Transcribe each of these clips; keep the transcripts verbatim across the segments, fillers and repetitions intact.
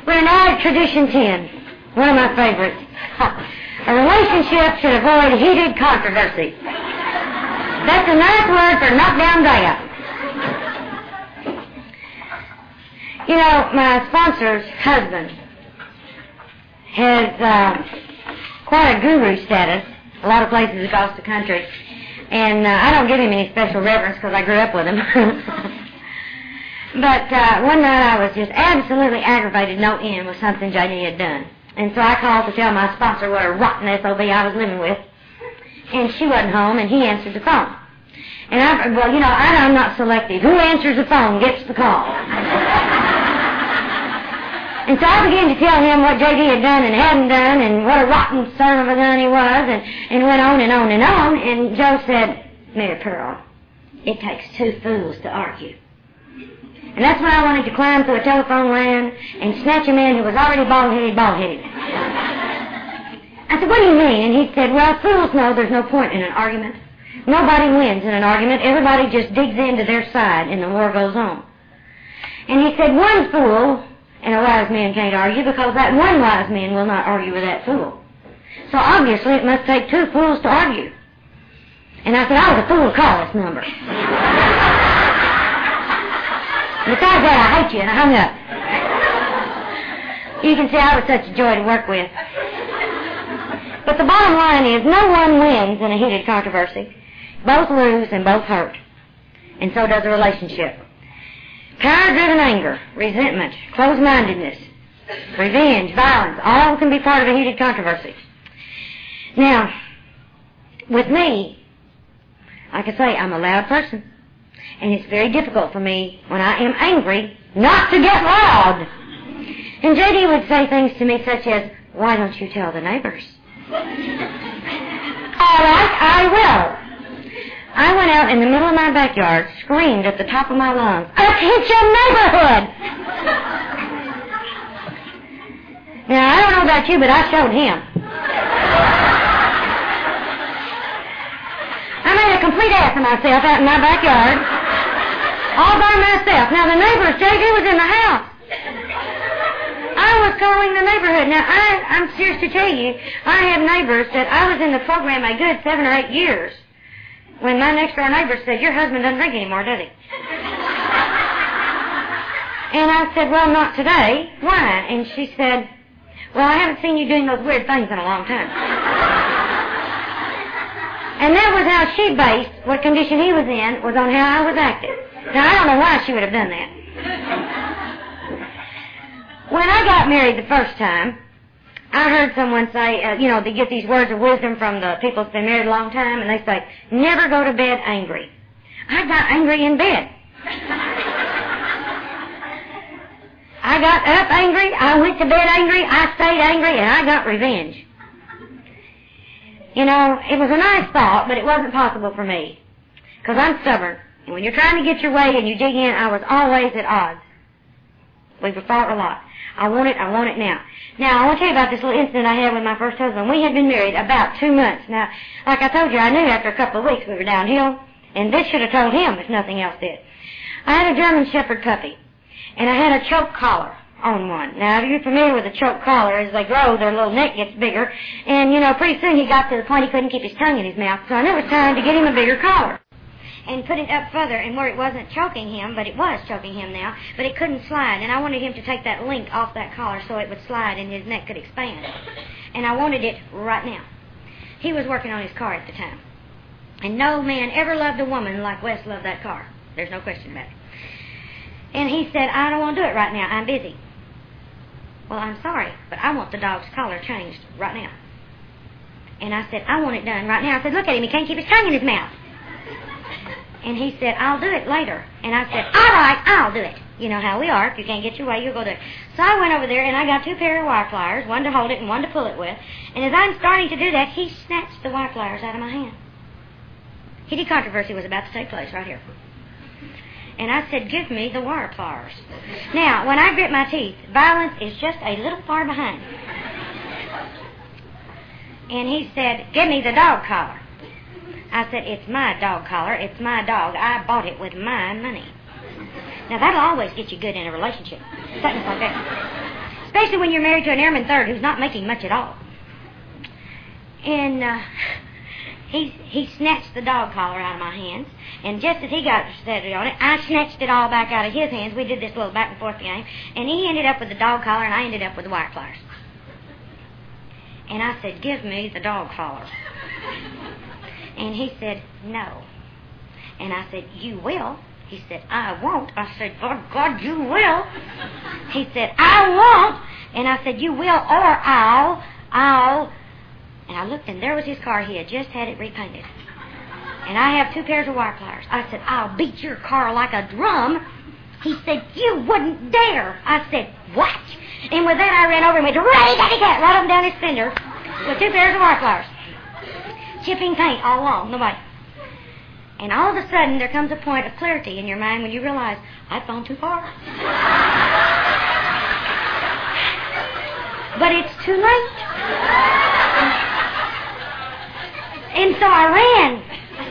We're now at Tradition ten, one of my favorites. A relationship should avoid heated controversy. That's a nice word for knockdown drag-out. You know, my sponsor's husband has uh, quite a guru status, a lot of places across the country. And uh, I don't give him any special reverence because I grew up with him. But uh, one night I was just absolutely aggravated no end with something J D had done. And so I called to tell my sponsor what a rotten S O B I was living with. And she wasn't home, and he answered the phone. And I, well, you know, I, I'm not selective. Who answers the phone gets the call. And so I began to tell him what J D had done and hadn't done and what a rotten son of a gun he was, and, and went on and on and on. And Joe said, Mary Pearl, it takes two fools to argue. And that's when I wanted to climb through a telephone line and snatch a man who was already bald-headed, bald-headed. I said, what do you mean? And he said, well, fools know there's no point in an argument. Nobody wins in an argument. Everybody just digs into their side and the war goes on. And he said, one fool and a wise man can't argue because that one wise man will not argue with that fool. So obviously it must take two fools to argue. And I said, I was a fool to call this number. Besides that, I hate you, and I hung up. You can see I was such a joy to work with. But the bottom line is, no one wins in a heated controversy. Both lose and both hurt. And so does a relationship. Power-driven anger, resentment, closed-mindedness, revenge, violence, all can be part of a heated controversy. Now, with me, like I say, I'm a loud person. And it's very difficult for me, when I am angry, not to get loud. And J D would say things to me such as, why don't you tell the neighbors? All right, I will. I went out in the middle of my backyard, screamed at the top of my lungs, attention neighborhood! Now, I don't know about you, but I showed him. I made a complete ass of myself out in my backyard. All by myself. Now, the neighbors, J D was in the house. I was calling the neighborhood. Now, I, I'm serious to tell you, I have neighbors that I was in the program a good seven or eight years when my next-door neighbor said, your husband doesn't drink anymore, does he? And I said, well, not today. Why? And she said, well, I haven't seen you doing those weird things in a long time. And that was how she based what condition he was in, was on how I was acting. Now, I don't know why she would have done that. When I got married the first time, I heard someone say, uh, you know, they get these words of wisdom from the people that's been married a long time, and they say, never go to bed angry. I got angry in bed. I got up angry, I went to bed angry, I stayed angry, and I got revenge. You know, it was a nice thought, but it wasn't possible for me, because I'm stubborn. And when you're trying to get your way and you dig in, I was always at odds. We fought a lot. I want it, I want it now. Now, I want to tell you about this little incident I had with my first husband. We had been married about two months. Now, like I told you, I knew after a couple of weeks we were downhill, and this should have told him if nothing else did. I had a German Shepherd puppy, and I had a choke collar on one. Now, if you're familiar with a choke collar, as they grow, their little neck gets bigger, and, you know, pretty soon he got to the point he couldn't keep his tongue in his mouth, so I knew it was time to get him a bigger collar. And put it up further, and where it wasn't choking him, but it was choking him now, but it couldn't slide, and I wanted him to take that link off that collar so it would slide and his neck could expand. And I wanted it right now. He was working on his car at the time. And no man ever loved a woman like Wes loved that car. There's no question about it. And he said, I don't want to do it right now. I'm busy. Well, I'm sorry, but I want the dog's collar changed right now. And I said, I want it done right now. I said, look at him. He can't keep his tongue in his mouth. And he said, I'll do it later. And I said, all right, I'll do it. You know how we are. If you can't get your way, you'll go there. So I went over there, and I got two pair of wire pliers, one to hold it and one to pull it with. And as I'm starting to do that, he snatched the wire pliers out of my hand. Heated controversy was about to take place right here. And I said, give me the wire pliers. Now, when I grit my teeth, violence is just a little far behind. And he said, give me the dog collar. I said, it's my dog collar. It's my dog. I bought it with my money. Now, that'll always get you good in a relationship. Something like that. especially when you're married to an airman third who's not making much at all. And uh, he he snatched the dog collar out of my hands, and just as he got started on it, I snatched it all back out of his hands. We did this little back and forth game, and he ended up with the dog collar, and I ended up with the wire pliers. And I said, "Give me the dog collar." And he said, "No." And I said, "You will." He said, "I won't." I said, "God, God, you will." He said, "I won't." And I said, "You will or I'll, I'll." And I looked, and there was his car. He had just had it repainted. And I have two pairs of wire pliers. I said, "I'll beat your car like a drum." He said, "You wouldn't dare." I said, "What?" And with that, I ran over and went, "Ready, daddy, cat!" right up and down his fender with two pairs of wire pliers. Chipping paint all along the way. And all of a sudden, there comes a point of clarity in your mind when you realize, I've gone too far. But it's too late. And so I ran.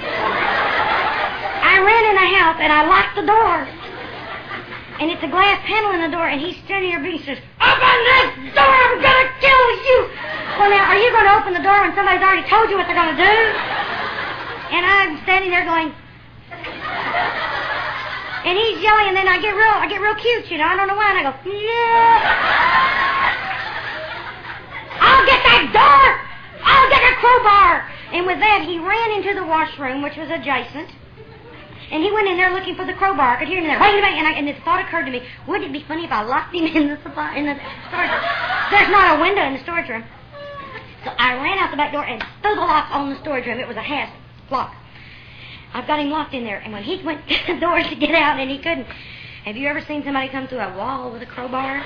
I ran in the house, and I locked the door. And it's a glass panel in the door, and he's standing there and he says, "Open this door, I'm going to kill you." Well, now, are you going to open the door when somebody's already told you what they're going to do? And I'm standing there going, and he's yelling, and then I get real, I get real cute, you know. I don't know why, and I go, "Yeah, I'll get that door. I'll get a crowbar." And with that, he ran into the washroom, which was adjacent, and he went in there looking for the crowbar. I could hear him in there. Wait a minute, and, I, and the thought occurred to me: wouldn't it be funny if I locked him in the supply, in the storage room? There's not a window in the storage room. So I ran out the back door and threw the lock on the storage room. It was a hasp lock. I've got him locked in there, and when he went to the door to get out and he couldn't. Have you ever seen somebody come through a wall with a crowbar?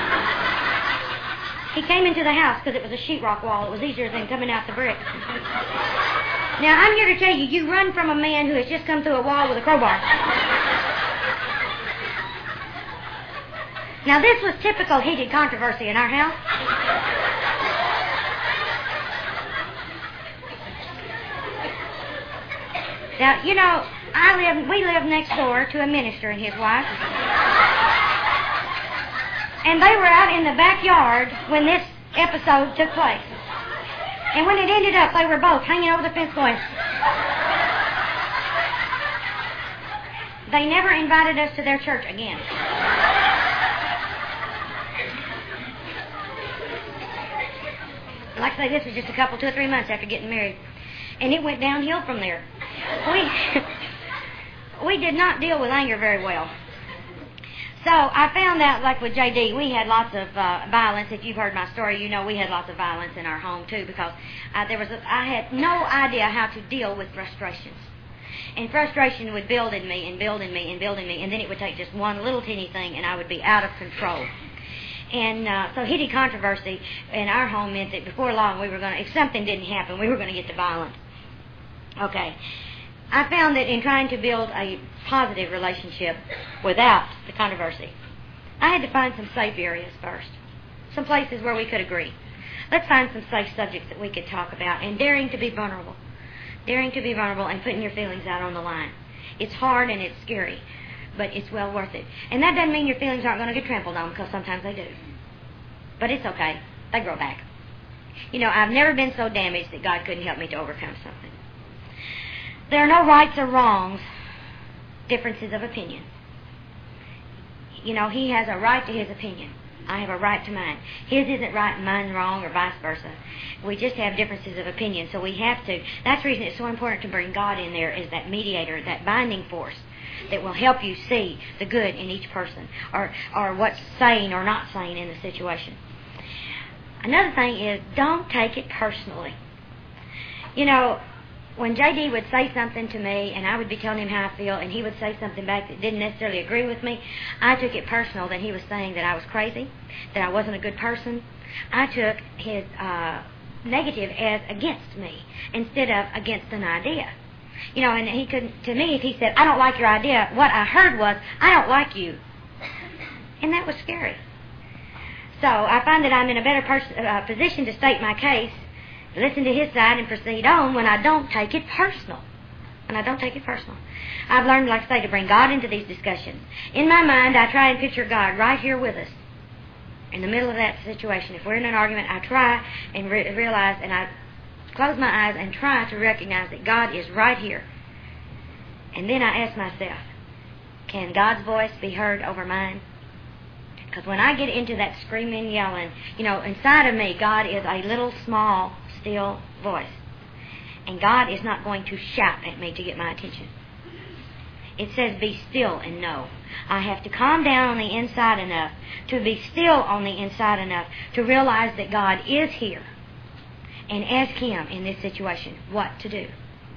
He came into the house because it was a sheetrock wall. It was easier than coming out the bricks. Now, I'm here to tell you, you run from a man who has just come through a wall with a crowbar. Now, this was typical heated controversy in our house. Now, you know, I live, we live next door to a minister and his wife. And they were out in the backyard when this episode took place. And when it ended up, they were both hanging over the fence going. They never invited us to their church again. Like I say, this was just a couple, two or three months after getting married. And it went downhill from there. We, we did not deal with anger very well. So I found out, like with J D, we had lots of uh, violence. If you've heard my story, you know we had lots of violence in our home too, because uh, there was a, I had no idea how to deal with frustrations. And frustration would build in me and build in me and build in me, and then it would take just one little teeny thing, and I would be out of control. And uh, so heated controversy in our home meant that before long we were going to, if something didn't happen, we were going to get to violence. Okay. I found that in trying to build a positive relationship without the controversy, I had to find some safe areas first. Some places where we could agree. Let's find some safe subjects that we could talk about, and daring to be vulnerable. Daring to be vulnerable and putting your feelings out on the line. It's hard and it's scary, but it's well worth it. And that doesn't mean your feelings aren't going to get trampled on, because sometimes they do. But it's okay. They grow back. You know, I've never been so damaged that God couldn't help me to overcome something. There are no rights or wrongs, differences of opinion. You know, he has a right to his opinion. I have a right to mine. His isn't right and mine's wrong, or vice versa. We just have differences of opinion, so we have to. That's the reason it's so important to bring God in there as that mediator, that binding force that will help you see the good in each person, or, or what's sane or not sane in the situation. Another thing is, don't take it personally. You know, when J D would say something to me, and I would be telling him how I feel, and he would say something back that didn't necessarily agree with me, I took it personal that he was saying that I was crazy, that I wasn't a good person. I took his uh, negative as against me instead of against an idea. You know, and he couldn't, to me, if he said, "I don't like your idea," what I heard was, "I don't like you." And that was scary. So I find that I'm in a better pers- uh, position to state my case, listen to his side, and proceed on when I don't take it personal. When I don't take it personal. I've learned, like I say, to bring God into these discussions. In my mind, I try and picture God right here with us. in the middle of that situation, if we're in an argument, I try and re- realize, and I close my eyes and try to recognize that God is right here. And then I ask myself, can God's voice be heard over mine? Because when I get into that screaming, yelling, you know, inside of me, God is a little, small, still voice. And God is not going to shout at me to get my attention. It says, be still and know. I have to calm down on the inside enough to be still on the inside enough to realize that God is here and ask Him in this situation what to do.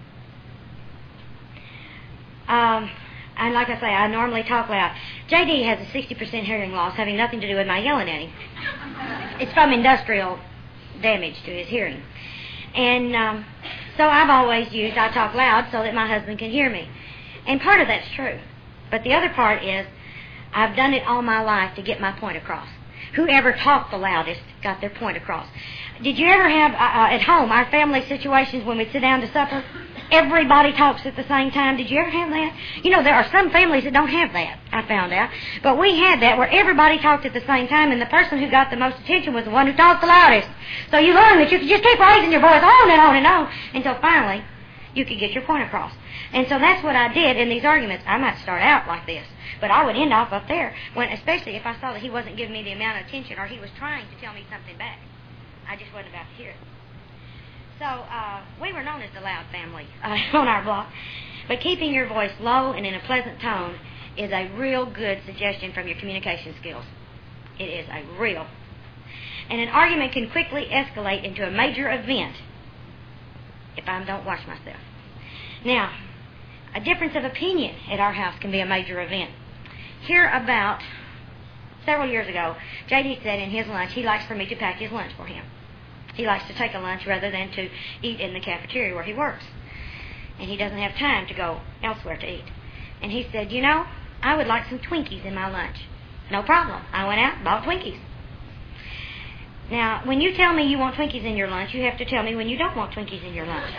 Um, and like I say, I normally talk loud. J D has a sixty percent hearing loss having nothing to do with my yelling at him. It's from industrial damage to his hearing. And um, so I've always used I talk loud so that my husband can hear me. And part of that's true. But the other part is I've done it all my life to get my point across. Whoever talked the loudest got their point across. Did you ever have, uh, uh, at home, our family situations when we sit down to supper? Everybody talks at the same time. Did you ever have that? You know, there are some families that don't have that, I found out. But we had that where everybody talked at the same time, and the person who got the most attention was the one who talked the loudest. So you learn that you could just keep raising your voice on and on and on until finally you could get your point across. And so that's what I did in these arguments. I might start out like this, but I would end off up there, when, especially if I saw that he wasn't giving me the amount of attention or he was trying to tell me something back. I just wasn't about to hear it. So uh, we were known as the loud family uh, on our block. But keeping your voice low and in a pleasant tone is a real good suggestion from your communication skills. It is a real. And an argument can quickly escalate into a major event if I don't watch myself. Now, a difference of opinion at our house can be a major event. Here about several years ago, J D said in his lunch he likes for me to pack his lunch for him. He likes to take a lunch rather than to eat in the cafeteria where he works. And he doesn't have time to go elsewhere to eat. And he said, you know, I would like some Twinkies in my lunch. No problem. I went out and bought Twinkies. Now, when you tell me you want Twinkies in your lunch, you have to tell me when you don't want Twinkies in your lunch.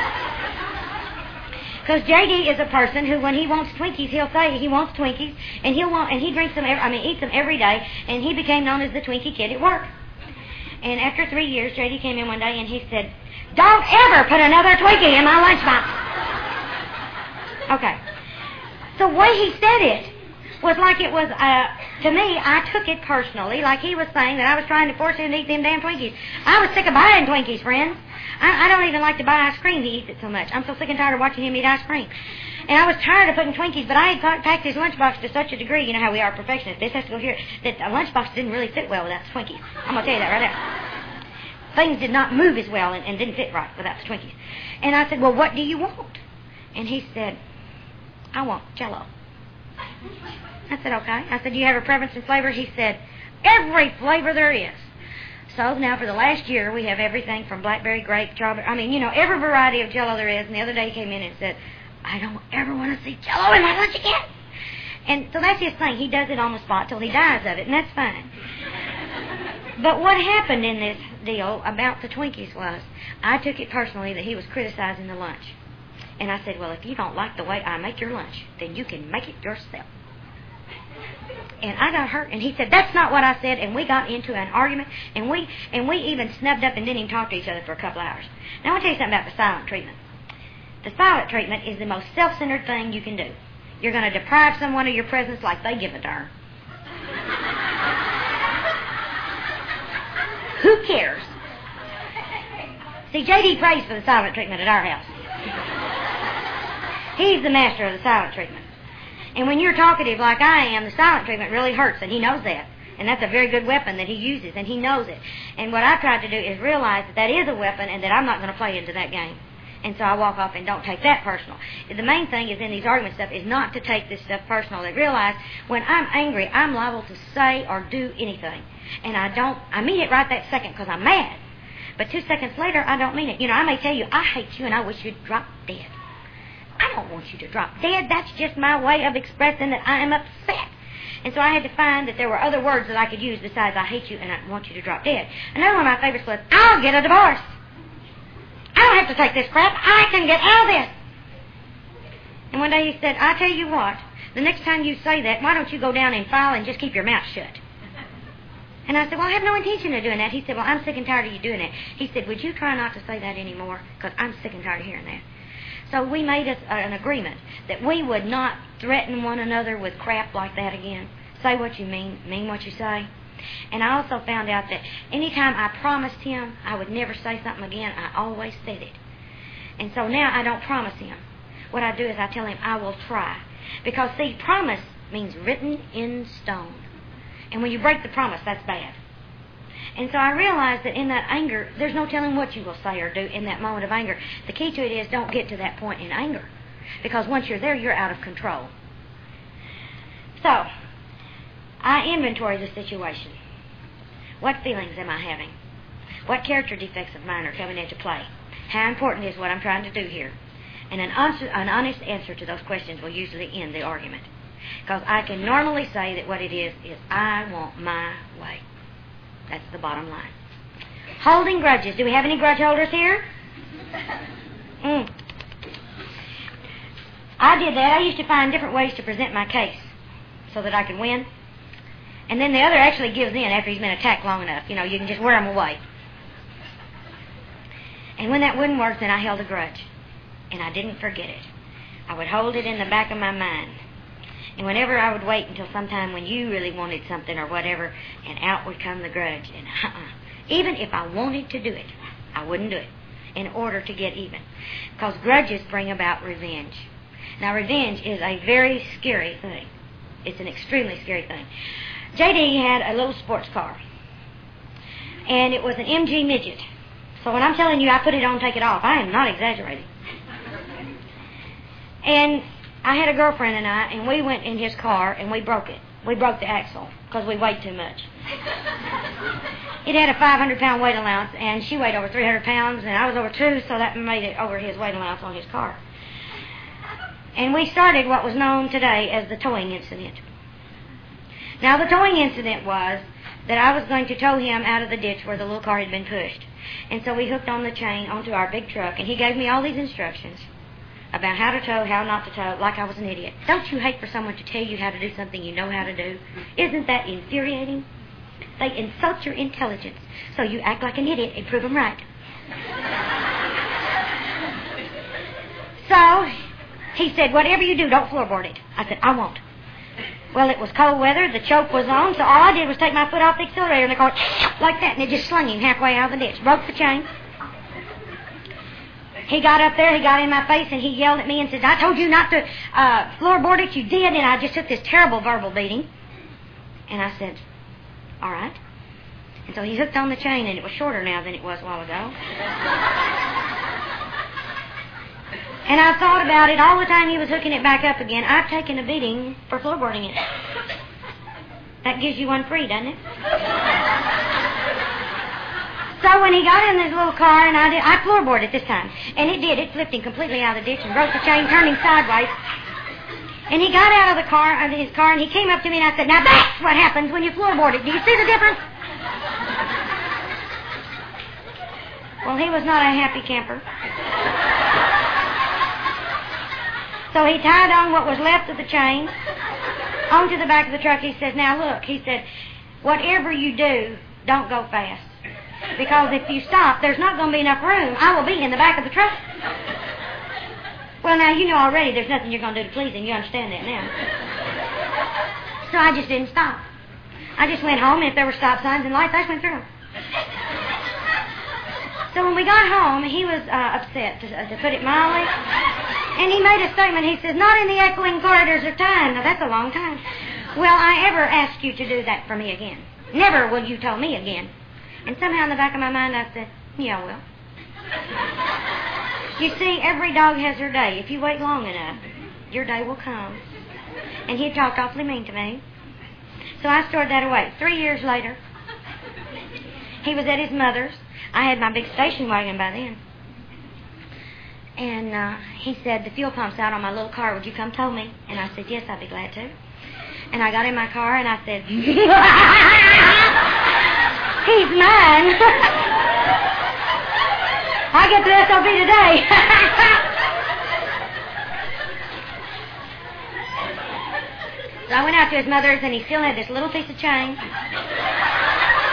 Because J D is a person who, when he wants Twinkies, he'll say he wants Twinkies, and he'll want, and he drinks them. Every, I mean, eats them every day, and he became known as the Twinkie Kid at work. And after three years, J D came in one day and he said, "Don't ever put another Twinkie in my lunchbox." Okay. The way he said it was like it was, uh, to me, I took it personally, like he was saying that I was trying to force him to eat them damn Twinkies. I was sick of buying Twinkies, friends. I, I don't even like to buy ice cream. He eats it so much. I'm so sick and tired of watching him eat ice cream. And I was tired of putting Twinkies, but I had packed his lunchbox to such a degree, you know how we are perfectionists, this has to go here, that a lunchbox didn't really fit well without the Twinkies. I'm going to tell you that right now. Things did not move as well and, and didn't fit right without the Twinkies. And I said, well, what do you want? And he said, I want Jell-O. I said, okay. I said, do you have a preference in flavor? He said, every flavor there is. So now for the last year, we have everything from blackberry, grape, strawberry, I mean, you know, every variety of Jell-O there is. And the other day he came in and said, I don't ever want to see Jell-O in my lunch again. And so that's his thing. He does it on the spot till he dies of it, and that's fine. But what happened in this deal about the Twinkies was, I took it personally that he was criticizing the lunch. And I said, well, if you don't like the way I make your lunch, then you can make it yourself. And I got hurt, and he said, that's not what I said, and we got into an argument, and we and we even snubbed up and didn't even talk to each other for a couple hours. Now, I want to tell you something about the silent treatment. The silent treatment is the most self-centered thing you can do. You're going to deprive someone of your presence like they give a darn. Who cares? See, J D prays for the silent treatment at our house. He's the master of the silent treatment. And when you're talkative like I am, the silent treatment really hurts, and he knows that. And that's a very good weapon that he uses, and he knows it. And what I try to do is realize that that is a weapon and that I'm not going to play into that game. And so I walk off and don't take that personal. The main thing is in these argument stuff is not to take this stuff personal. They realize when I'm angry, I'm liable to say or do anything. And I don't, I mean it right that second because I'm mad. But two seconds later, I don't mean it. You know, I may tell you, I hate you and I wish you'd drop dead. I don't want you to drop dead. That's just my way of expressing that I am upset. And so I had to find that there were other words that I could use besides I hate you and I want you to drop dead. Another one of my favorites was, I'll get a divorce. I don't have to take this crap. I can get out of this. And one day he said, I tell you what, the next time you say that, why don't you go down and file and just keep your mouth shut? And I said, well, I have no intention of doing that. He said, well, I'm sick and tired of you doing that. He said, would you try not to say that anymore? Because I'm sick and tired of hearing that. So we made a, an agreement that we would not threaten one another with crap like that again. Say what you mean, mean what you say. And I also found out that anytime I promised him I would never say something again, I always said it. And so now I don't promise him. What I do is I tell him I will try. Because, see, promise means written in stone. And when you break the promise, that's bad. And so I realized that in that anger, there's no telling what you will say or do in that moment of anger. The key to it is don't get to that point in anger. Because once you're there, you're out of control. So, I inventory the situation. What feelings am I having? What character defects of mine are coming into play? How important is what I'm trying to do here? And an, answer, an honest answer to those questions will usually end the argument. Because I can normally say that what it is, is I want my way. That's the bottom line. Holding grudges. Do we have any grudge holders here? Mm. I did that. I used to find different ways to present my case so that I could win. And then the other actually gives in after he's been attacked long enough. You know, you can just wear him away. And when that wouldn't work, then I held a grudge. And I didn't forget it. I would hold it in the back of my mind. And whenever I would wait until sometime when you really wanted something or whatever, and out would come the grudge. And uh-uh. Even if I wanted to do it, I wouldn't do it in order to get even. Because grudges bring about revenge. Now, revenge is a very scary thing. It's an extremely scary thing. J D had a little sports car. And it was an M G midget. So when I'm telling you I put it on, take it off, I am not exaggerating. And I had a girlfriend and I, and we went in his car and we broke it. We broke the axle because we weighed too much. It had a five hundred pound weight allowance, and she weighed over three hundred pounds, and I was over two, so that made it over his weight allowance on his car. And we started what was known today as the towing incident. Now, the towing incident was that I was going to tow him out of the ditch where the little car had been pushed. And so we hooked on the chain onto our big truck, and he gave me all these instructions about how to tow, how not to tow, like I was an idiot. Don't you hate for someone to tell you how to do something you know how to do? Isn't that infuriating? They insult your intelligence, so you act like an idiot and prove them right. So, he said, whatever you do, don't floorboard it. I said, I won't. Well, it was cold weather, the choke was on, so all I did was take my foot off the accelerator and the car like that, and it just slung him halfway out of the ditch, broke the chain. He got up there, he got in my face, and he yelled at me and said, I told you not to uh, floorboard it, you did, and I just took this terrible verbal beating. And I said, all right. And so he hooked on the chain, and it was shorter now than it was a while ago. And I thought about it all the time he was hooking it back up again. I've taken a beating for floorboarding it. That gives you one free, doesn't it? So when he got in this little car, and I did, I floorboarded it this time. And it did. It flipped him completely out of the ditch and broke the chain, turned him sideways. And he got out of the car, out of his car, and he came up to me and I said, now that's what happens when you floorboard it. Do you see the difference? Well, he was not a happy camper. So he tied on what was left of the chain onto the back of the truck. He says, now look, he said, whatever you do, don't go fast. Because if you stop, there's not going to be enough room. I will be in the back of the truck. Well, now, you know already there's nothing you're going to do to please him. You understand that now. So I just didn't stop. I just went home, and if there were stop signs and lights, I just went through them. So when we got home, he was uh, upset, to, uh, to put it mildly. And he made a statement. He says, not in the echoing corridors of time. Now, that's a long time. Will I ever ask you to do that for me again? Never will you tell me again. And somehow in the back of my mind, I said, yeah, I will. You see, every dog has her day. If you wait long enough, your day will come. And he talked awfully mean to me. So I stored that away. Three years later, he was at his mother's. I had my big station wagon by then. And uh, he said, the fuel pump's out on my little car. Would you come tow me? And I said, yes, I'd be glad to. And I got in my car and I said, he's mine. I get the S O B today. So I went out to his mother's and he still had this little piece of chain.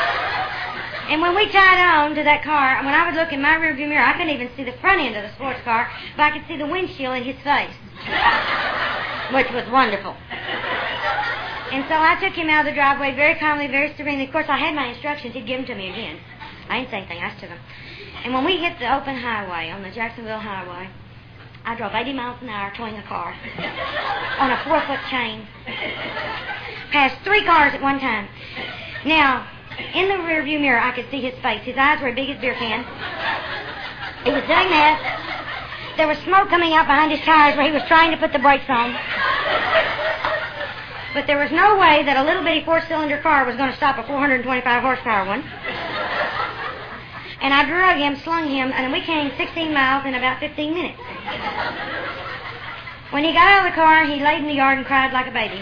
And when we tied on to that car, when I would look in my rearview mirror, I couldn't even see the front end of the sports car, but I could see the windshield in his face, which was wonderful. And so I took him out of the driveway very calmly, very serenely. Of course, I had my instructions. He'd give them to me again. I didn't say anything. I just took them. And when we hit the open highway, on the Jacksonville Highway, I drove eighty miles an hour towing a car on a four-foot chain, past three cars at one time. Now, in the rearview mirror, I could see his face. His eyes were as big as beer cans. He was doing that. There was smoke coming out behind his tires where he was trying to put the brakes on. But there was no way that a little bitty four-cylinder car was going to stop a four hundred twenty-five horsepower one. And I drug him, slung him, and we came sixteen miles in about fifteen minutes. When he got out of the car, he laid in the yard and cried like a baby.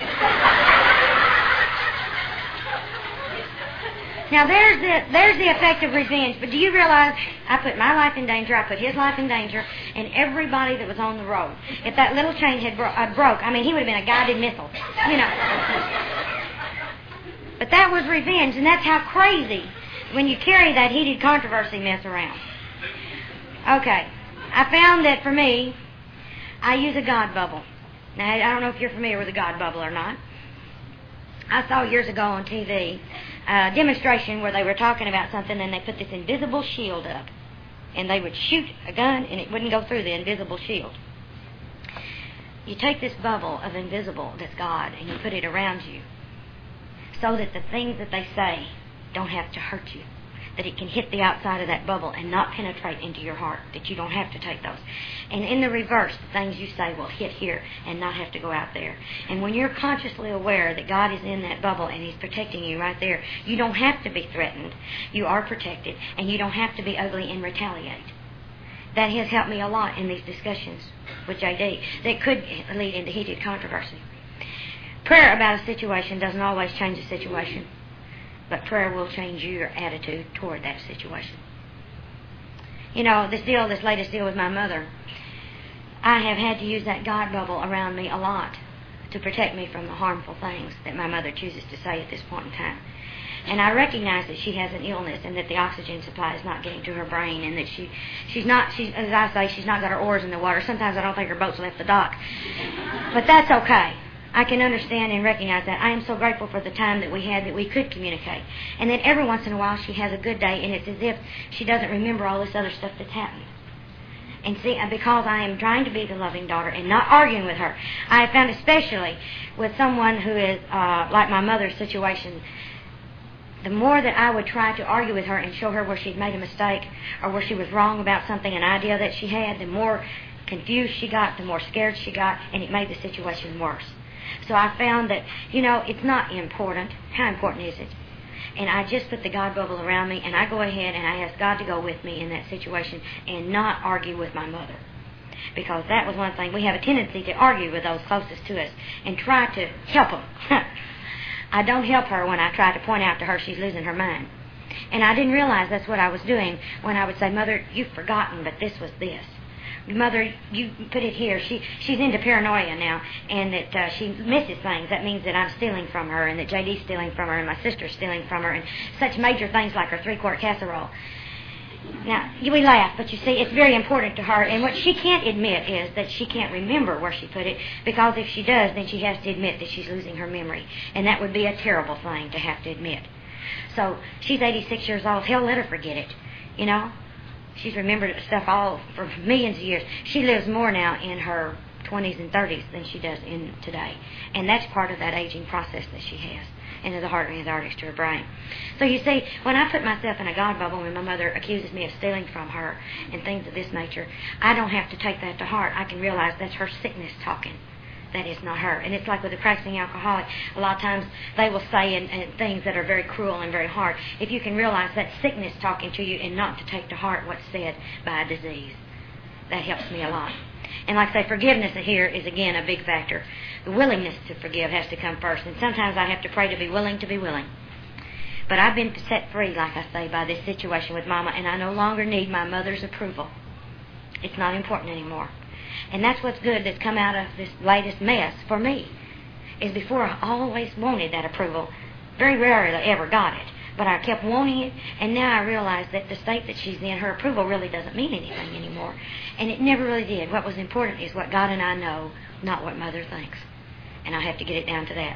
Now, there's the, there's the effect of revenge. But do you realize I put my life in danger, I put his life in danger, and everybody that was on the road. If that little chain had bro- uh, broke, I mean, he would have been a guided missile, you know. But that was revenge, and that's how crazy, when you carry that heated controversy mess around. Okay, I found that for me, I use a God bubble. Now, I don't know if you're familiar with a God bubble or not. I saw years ago on T V a demonstration where they were talking about something and they put this invisible shield up. And they would shoot a gun and it wouldn't go through the invisible shield. You take this bubble of invisible that's God and you put it around you so that the things that they say don't have to hurt you. That it can hit the outside of that bubble and not penetrate into your heart. That you don't have to take those. And in the reverse, the things you say will hit here and not have to go out there. And when you're consciously aware that God is in that bubble and He's protecting you right there, you don't have to be threatened. You are protected. And you don't have to be ugly and retaliate. That has helped me a lot in these discussions with J D that could lead into heated controversy. Prayer about a situation doesn't always change the situation. But prayer will change your attitude toward that situation. You know, this deal, this latest deal with my mother, I have had to use that God bubble around me a lot to protect me from the harmful things that my mother chooses to say at this point in time. And I recognize that she has an illness and that the oxygen supply is not getting to her brain and that she, she's not, she, as I say, she's not got her oars in the water. Sometimes I don't think her boat's left the dock. But that's okay. I can understand and recognize that. I am so grateful for the time that we had that we could communicate. And then every once in a while she has a good day and it's as if she doesn't remember all this other stuff that's happened. And see, because I am trying to be the loving daughter and not arguing with her, I have found especially with someone who is uh, like my mother's situation, the more that I would try to argue with her and show her where she'd made a mistake or where she was wrong about something, an idea that she had, the more confused she got, the more scared she got, and it made the situation worse. So I found that, you know, it's not important. How important is it? And I just put the God bubble around me, and I go ahead and I ask God to go with me in that situation and not argue with my mother. Because that was one thing. We have a tendency to argue with those closest to us and try to help them. I don't help her when I try to point out to her she's losing her mind. And I didn't realize that's what I was doing when I would say, Mother, you've forgotten, but this was this. Mother, you put it here. She she's into paranoia now, and that uh, she misses things. That means that I'm stealing from her, and that J D's stealing from her, and my sister's stealing from her, and such major things like her three-quart casserole. Now, we laugh, but you see, it's very important to her, and what she can't admit is that she can't remember where she put it, because if she does, then she has to admit that she's losing her memory, and that would be a terrible thing to have to admit. So, she's eighty-six years old. Hell, let her forget it, you know? She's remembered stuff all for millions of years. She lives more now in her twenties and thirties than she does in today. And that's part of that aging process that she has into the heart and the arteries to her brain. So you see, when I put myself in a God bubble when my mother accuses me of stealing from her and things of this nature, I don't have to take that to heart. I can realize that's her sickness talking. That is not her. And it's like with a practicing alcoholic, a lot of times they will say in, in things that are very cruel and very hard. If you can realize that sickness talking to you and not to take to heart what's said by a disease, that helps me a lot. And like I say, forgiveness here is again a big factor. The willingness to forgive has to come first. And sometimes I have to pray to be willing to be willing. But I've been set free, like I say, by this situation with Mama, and I no longer need my mother's approval. It's not important anymore. And that's what's good that's come out of this latest mess for me, is before I always wanted that approval. Very rarely ever got it. but I kept wanting it, and now I realize that the state that she's in, her approval really doesn't mean anything anymore. And it never really did. What was important is what God and I know, not what Mother thinks. And I have to get it down to that.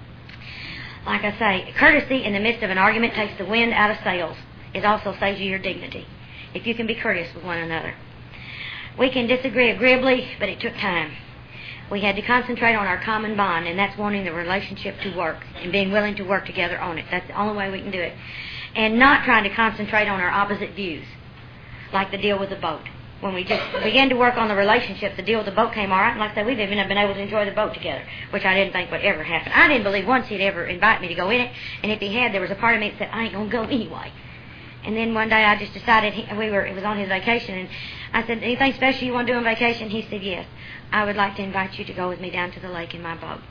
Like I say, courtesy in the midst of an argument takes the wind out of sails. It also saves you your dignity, if you can be courteous with one another. We can disagree agreeably, but it took time. We had to concentrate on our common bond, and that's wanting the relationship to work and being willing to work together on it. That's the only way we can do it. And not trying to concentrate on our opposite views, like the deal with the boat. When we just began to work on the relationship, the deal with the boat came all right. And like I said, we've even been able to enjoy the boat together, which I didn't think would ever happen. I didn't believe once he'd ever invite me to go in it, and if he had, there was a part of me that said, I ain't going to go anyway. And then one day I just decided, he, we were, it was on his vacation, and I said, anything special you want to do on vacation? He said, yes. I would like to invite you to go with me down to the lake in my boat.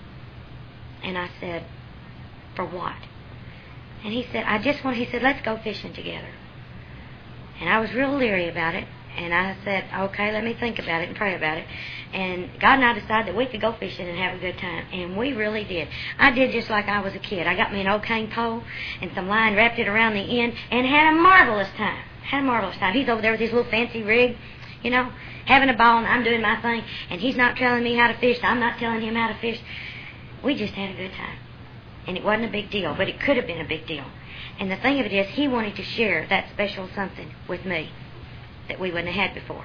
And I said, for what? And he said, I just want, he said, let's go fishing together. And I was real leery about it. And I said, okay, let me think about it and pray about it. And God and I decided that we could go fishing and have a good time. And we really did. I did just like I was a kid. I got me an old cane pole and some line, wrapped it around the end, and had a marvelous time. Had a marvelous time. He's over there with his little fancy rig, you know, having a ball, and I'm doing my thing. And he's not telling me how to fish. I'm not telling him how to fish. We just had a good time. And it wasn't a big deal, but it could have been a big deal. And the thing of it is, he wanted to share that special something with me that we wouldn't have had before.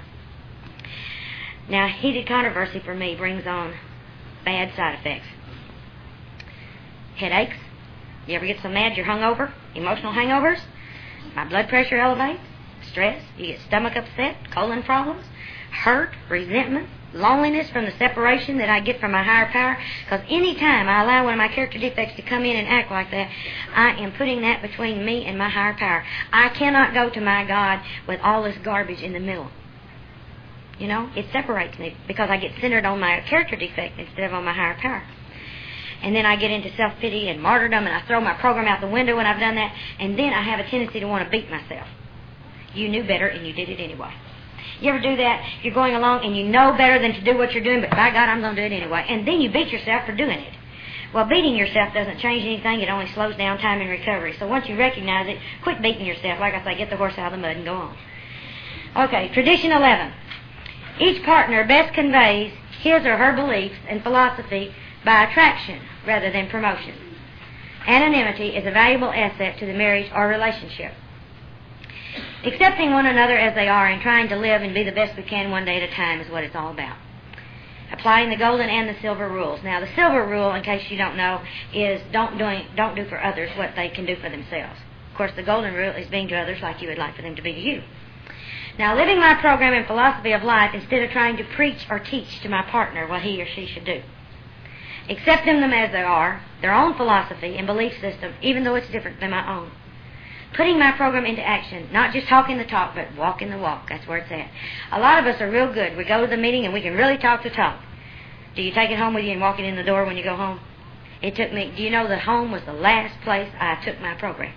Now, heated controversy for me brings on bad side effects. Headaches. You ever get so mad you're hungover? Emotional hangovers. My blood pressure elevates. Stress. You get stomach upset. Colon problems. Hurt. Resentment. Loneliness from the separation that I get from my higher power. Because any time I allow one of my character defects to come in and act like that, I am putting that between me and my higher power. I cannot go to my God with all this garbage in the middle. You know, it separates me because I get centered on my character defect instead of on my higher power. And then I get into self-pity and martyrdom, and I throw my program out the window when I've done that, and then I have a tendency to want to beat myself. You knew better and you did it anyway. You ever do that? You're going along and you know better than to do what you're doing, but by God, I'm going to do it anyway. And then you beat yourself for doing it. Well, beating yourself doesn't change anything. It only slows down time and recovery. So once you recognize it, quit beating yourself. Like I say, get the horse out of the mud and go on. Okay, tradition eleven. Each partner best conveys his or her beliefs and philosophy by attraction rather than promotion. Anonymity is a valuable asset to the marriage or relationship. Accepting one another as they are and trying to live and be the best we can one day at a time is what it's all about. Applying the golden and the silver rules. Now, the silver rule, in case you don't know, is don't, doing, don't do for others what they can do for themselves. Of course, the golden rule is being to others like you would like for them to be to you. Now, living my program and philosophy of life instead of trying to preach or teach to my partner what he or she should do. Accepting them as they are, their own philosophy and belief system, even though it's different than my own. Putting my program into action, not just talking the talk, but walking the walk. That's where it's at. A lot of us are real good. We go to the meeting and we can really talk the talk. Do you take it home with you and walk it in the door when you go home? It took me, do you know that home was the last place I took my program?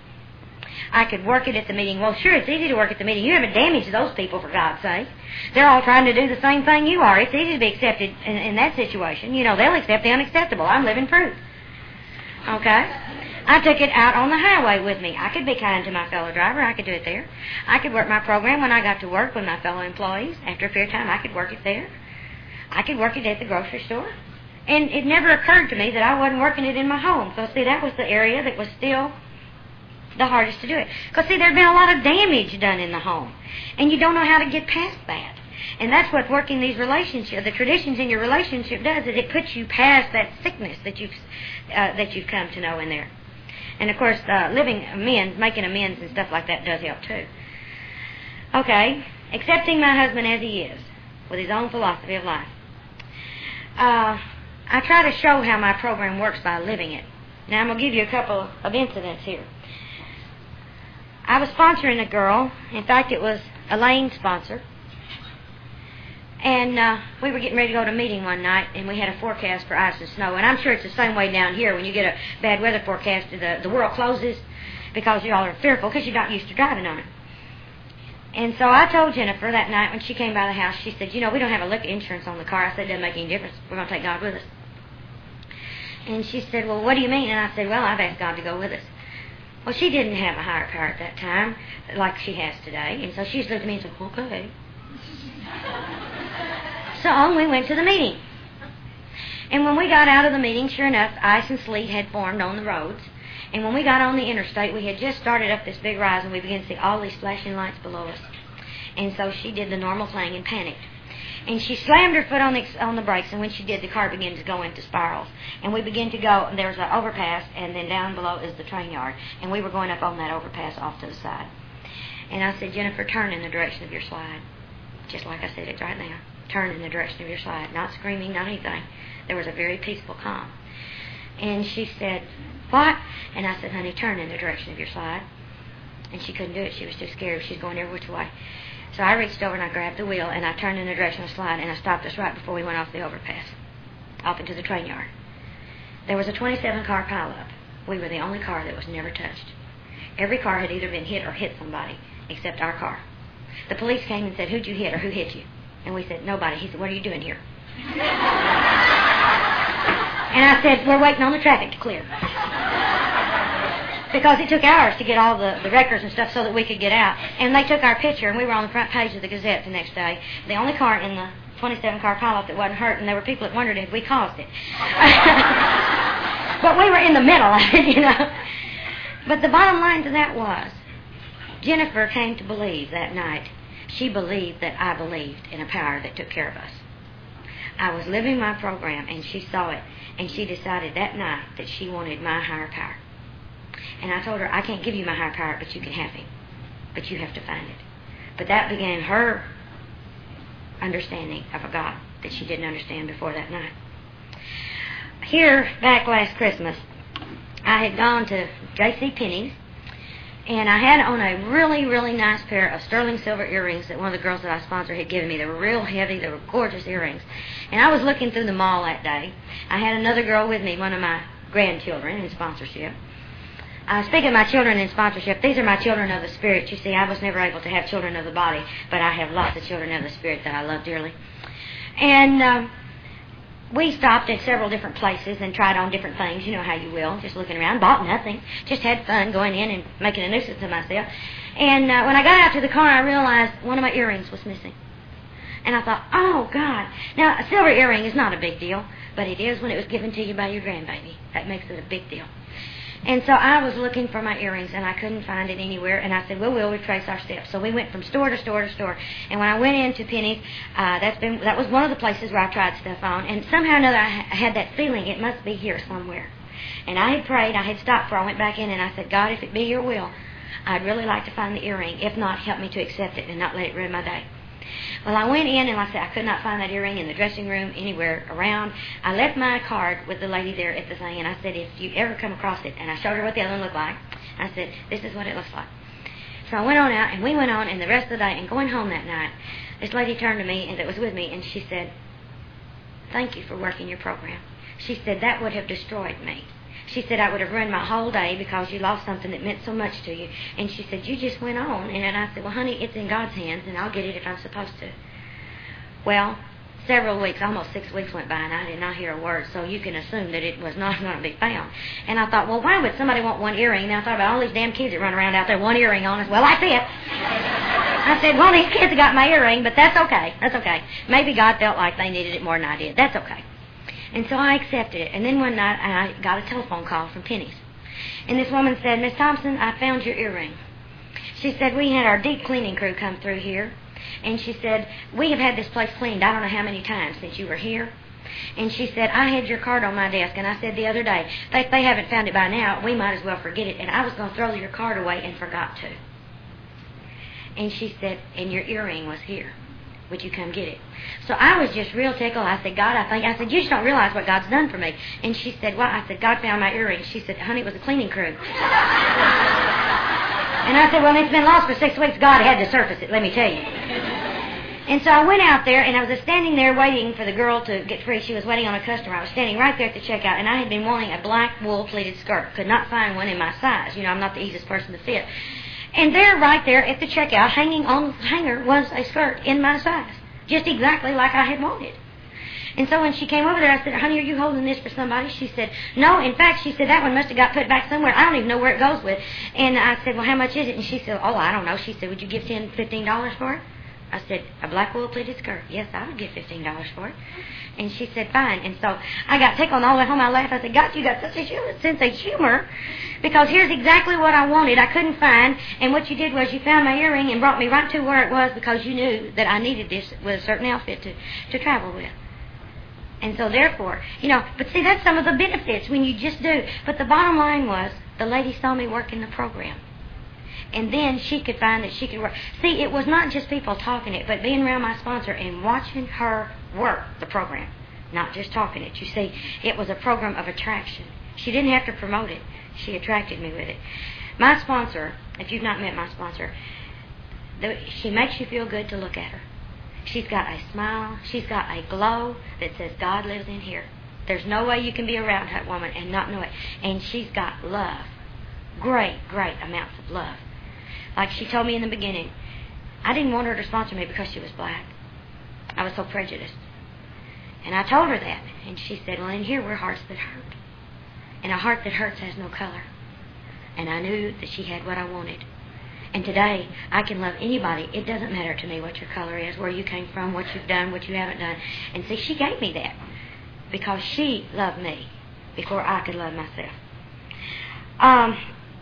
I could work it at the meeting. Well, sure, it's easy to work at the meeting. You haven't damaged those people, for God's sake. They're all trying to do the same thing you are. It's easy to be accepted in, in that situation. You know, they'll accept the unacceptable. I'm living proof. Okay? I took it out on the highway with me. I could be kind to my fellow driver. I could do it there. I could work my program when I got to work with my fellow employees. After a period of time, I could work it there. I could work it at the grocery store. And it never occurred to me that I wasn't working it in my home. So, see, that was the area that was still the hardest to do it. Because, see, there'd been a lot of damage done in the home. And you don't know how to get past that. And that's what working these relationships, the traditions in your relationship does, is it puts you past that sickness that you've, uh, that you've come to know in there. And, of course, uh, living amends, making amends and stuff like that does help, too. Okay, accepting my husband as he is, with his own philosophy of life. Uh, I try to show how my program works by living it. Now, I'm going to give you a couple of incidents here. I was sponsoring a girl. In fact, it was Elaine's sponsor. And uh, we were getting ready to go to a meeting one night, and we had a forecast for ice and snow. And I'm sure it's the same way down here. When you get a bad weather forecast, the, the world closes because you all are fearful because you're not used to driving on it. And so I told Jennifer that night when she came by the house, she said, you know, we don't have a liquor insurance on the car. I said, it doesn't make any difference. We're going to take God with us. And she said, well, what do you mean? And I said, well, I've asked God to go with us. Well, she didn't have a higher power at that time like she has today, and so she just looked at me and said, okay. So we went to the meeting. And when we got out of the meeting, sure enough, ice and sleet had formed on the roads. And when we got on the interstate, we had just started up this big rise, and we began to see all these flashing lights below us. And so she did the normal thing and panicked. And she slammed her foot on the on the brakes, and when she did, the car began to go into spirals. And we began to go, and there was an overpass, and then down below is the train yard. And we were going up on that overpass off to the side. And I said, Jennifer, turn in the direction of your slide. Just like I said it right now. Turn in the direction of your slide. Not screaming, not anything. There was a very peaceful calm. And she said, what? And I said, honey, turn in the direction of your slide. And she couldn't do it. She was too scared. She was going every which way. So I reached over and I grabbed the wheel and I turned in the direction of the slide, and I stopped us right before we went off the overpass, off into the train yard. There was a twenty-seven car pileup. We were the only car that was never touched. Every car had either been hit or hit somebody, except our car. The police came and said, who'd you hit or who hit you? And we said, nobody. He said, what are you doing here? And I said, we're waiting on the traffic to clear. Because it took hours to get all the, the records and stuff so that we could get out. And they took our picture, and we were on the front page of the Gazette the next day. The only car in the twenty-seven car pileup that wasn't hurt, and there were people that wondered if we caused it. But we were in the middle of it, you know. But the bottom line to that was, Jennifer came to believe that night. She believed that I believed in a power that took care of us. I was living my program, and she saw it, and she decided that night that she wanted my higher power. And I told her, I can't give you my higher power, but you can have him. But you have to find it. But that began her understanding of a God that she didn't understand before that night. Here, back last Christmas, I had gone to J C Penney's, and I had on a really, really nice pair of sterling silver earrings that one of the girls that I sponsored had given me. They were real heavy. They were gorgeous earrings. And I was looking through the mall that day. I had another girl with me, one of my grandchildren in sponsorship. Uh, speaking of my children in sponsorship, these are my children of the Spirit. You see, I was never able to have children of the body, but I have lots of children of the Spirit that I love dearly. And um, we stopped at several different places and tried on different things. You know how you will, just looking around. Bought nothing. Just had fun going in and making a nuisance of myself. And uh, when I got out to the car, I realized one of my earrings was missing. And I thought, oh, God. Now, a silver earring is not a big deal, but it is when it was given to you by your grandbaby. That makes it a big deal. And so I was looking for my earrings, and I couldn't find it anywhere. And I said, well, we'll retrace our steps. So we went from store to store to store. And when I went into Penny's, uh, that's been that was one of the places where I tried stuff on. And somehow or another, I ha- had that feeling it must be here somewhere. And I had prayed. I had stopped before I went back in, and I said, God, if it be your will, I'd really like to find the earring. If not, help me to accept it and not let it ruin my day. Well, I went in, and like I said, I could not find that earring in the dressing room, anywhere around. I left my card with the lady there at the thing, and I said, if you ever come across it, and I showed her what the other one looked like. I said, this is what it looks like. So I went on out, and we went on, and the rest of the day, and going home that night, this lady turned to me, and that was with me, and she said, thank you for working your program. She said, that would have destroyed me. She said, I would have ruined my whole day because you lost something that meant so much to you. And she said, you just went on. And I said, well, honey, it's in God's hands, and I'll get it if I'm supposed to. Well, several weeks, almost six weeks went by, and I did not hear a word, so you can assume that it was not going to be found. And I thought, well, why would somebody want one earring? And I thought about all these damn kids that run around out there, one earring on us. Well, that's it. I said, well, these kids have got my earring, but that's okay. That's okay. Maybe God felt like they needed it more than I did. That's okay. And so I accepted it. And then one night I got a telephone call from Penny's. And this woman said, Miss Thompson, I found your earring. She said, we had our deep cleaning crew come through here. And she said, we have had this place cleaned I don't know how many times since you were here. And she said, I had your card on my desk. And I said the other day, if they haven't found it by now, we might as well forget it. And I was going to throw your card away and forgot to. And she said, and your earring was here. Would you come get it? So I was just real tickled. I said, God, I think, I said, you just don't realize what God's done for me. And she said, well, I said, God found my earring. She said, honey, it was a cleaning crew. And I said, well, it's been lost for six weeks. God had to surface it, let me tell you. And so I went out there, and I was standing there waiting for the girl to get free. She was waiting on a customer. I was standing right there at the checkout, and I had been wanting a black wool pleated skirt. Could not find one in my size. You know, I'm not the easiest person to fit. And there, right there at the checkout, hanging on the hanger, was a skirt in my size. Just exactly like I had wanted. And so when she came over there, I said, honey, are you holding this for somebody? She said, no. In fact, she said, that one must have got put back somewhere. I don't even know where it goes with. And I said, well, how much is it? And she said, oh, I don't know. She said, would you give ten dollars, fifteen dollars for it? I said, a black wool pleated skirt. Yes, I would give fifteen dollars for it. And she said, fine. And so I got tickled all the way home. I laughed. I said, God, you got such a humor, sense of humor. Because here's exactly what I wanted. I couldn't find. And what you did was you found my earring and brought me right to where it was because you knew that I needed this with a certain outfit to, to travel with. And so therefore, you know, but see, that's some of the benefits when you just do. But the bottom line was the lady saw me work in the program. And then she could find that she could work. See, it was not just people talking it, but being around my sponsor and watching her work the program. Not just talking it. You see, it was a program of attraction. She didn't have to promote it. She attracted me with it. My sponsor, if you've not met my sponsor, the, she makes you feel good to look at her. She's got a smile. She's got a glow that says God lives in here. There's no way you can be around that woman and not know it. And she's got love. Great, great amounts of love. Like she told me in the beginning, I didn't want her to sponsor me because she was black. I was so prejudiced. And I told her that. And she said, well, in here we're hearts that hurt. And a heart that hurts has no color. And I knew that she had what I wanted. And today, I can love anybody. It doesn't matter to me what your color is, where you came from, what you've done, what you haven't done. And see, she gave me that. Because she loved me before I could love myself. Um...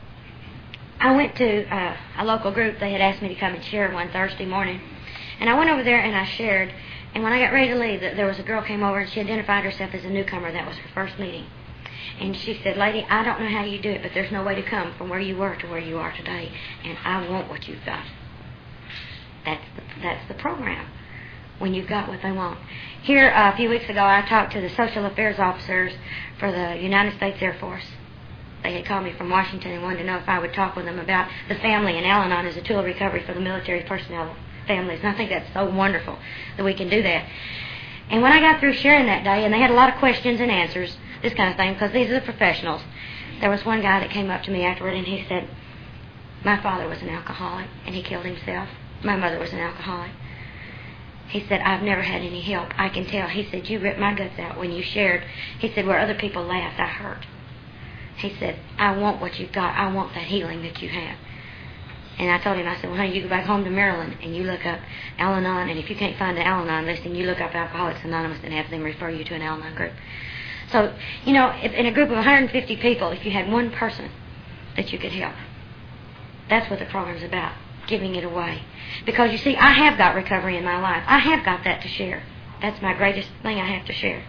I went to uh, a local group. They had asked me to come and share one Thursday morning. And I went over there and I shared. And when I got ready to leave, there was a girl came over and she identified herself as a newcomer. That was her first meeting. And she said, lady, I don't know how you do it, but there's no way to come from where you were to where you are today. And I want what you've got. That's the, that's the program, when you've got what they want. Here, uh, a few weeks ago, I talked to the social affairs officers for the United States Air Force. They had called me from Washington and wanted to know if I would talk with them about the family and Al-Anon as a tool of recovery for the military personnel families. And I think that's so wonderful that we can do that. And when I got through sharing that day, and they had a lot of questions and answers, this kind of thing, because these are the professionals, there was one guy that came up to me afterward and he said, my father was an alcoholic and he killed himself. My mother was an alcoholic. He said, I've never had any help. I can tell. He said, you ripped my guts out when you shared. He said, where other people laughed, I hurt. He said, I want what you've got. I want that healing that you have. And I told him, I said, well, honey, you go back home to Maryland and you look up Al-Anon, and if you can't find the Al-Anon listing, you look up Alcoholics Anonymous and have them refer you to an Al-Anon group. So, you know, if in a group of one hundred fifty people, if you had one person that you could help, that's what the program's about, giving it away. Because, you see, I have got recovery in my life. I have got that to share. That's my greatest thing I have to share.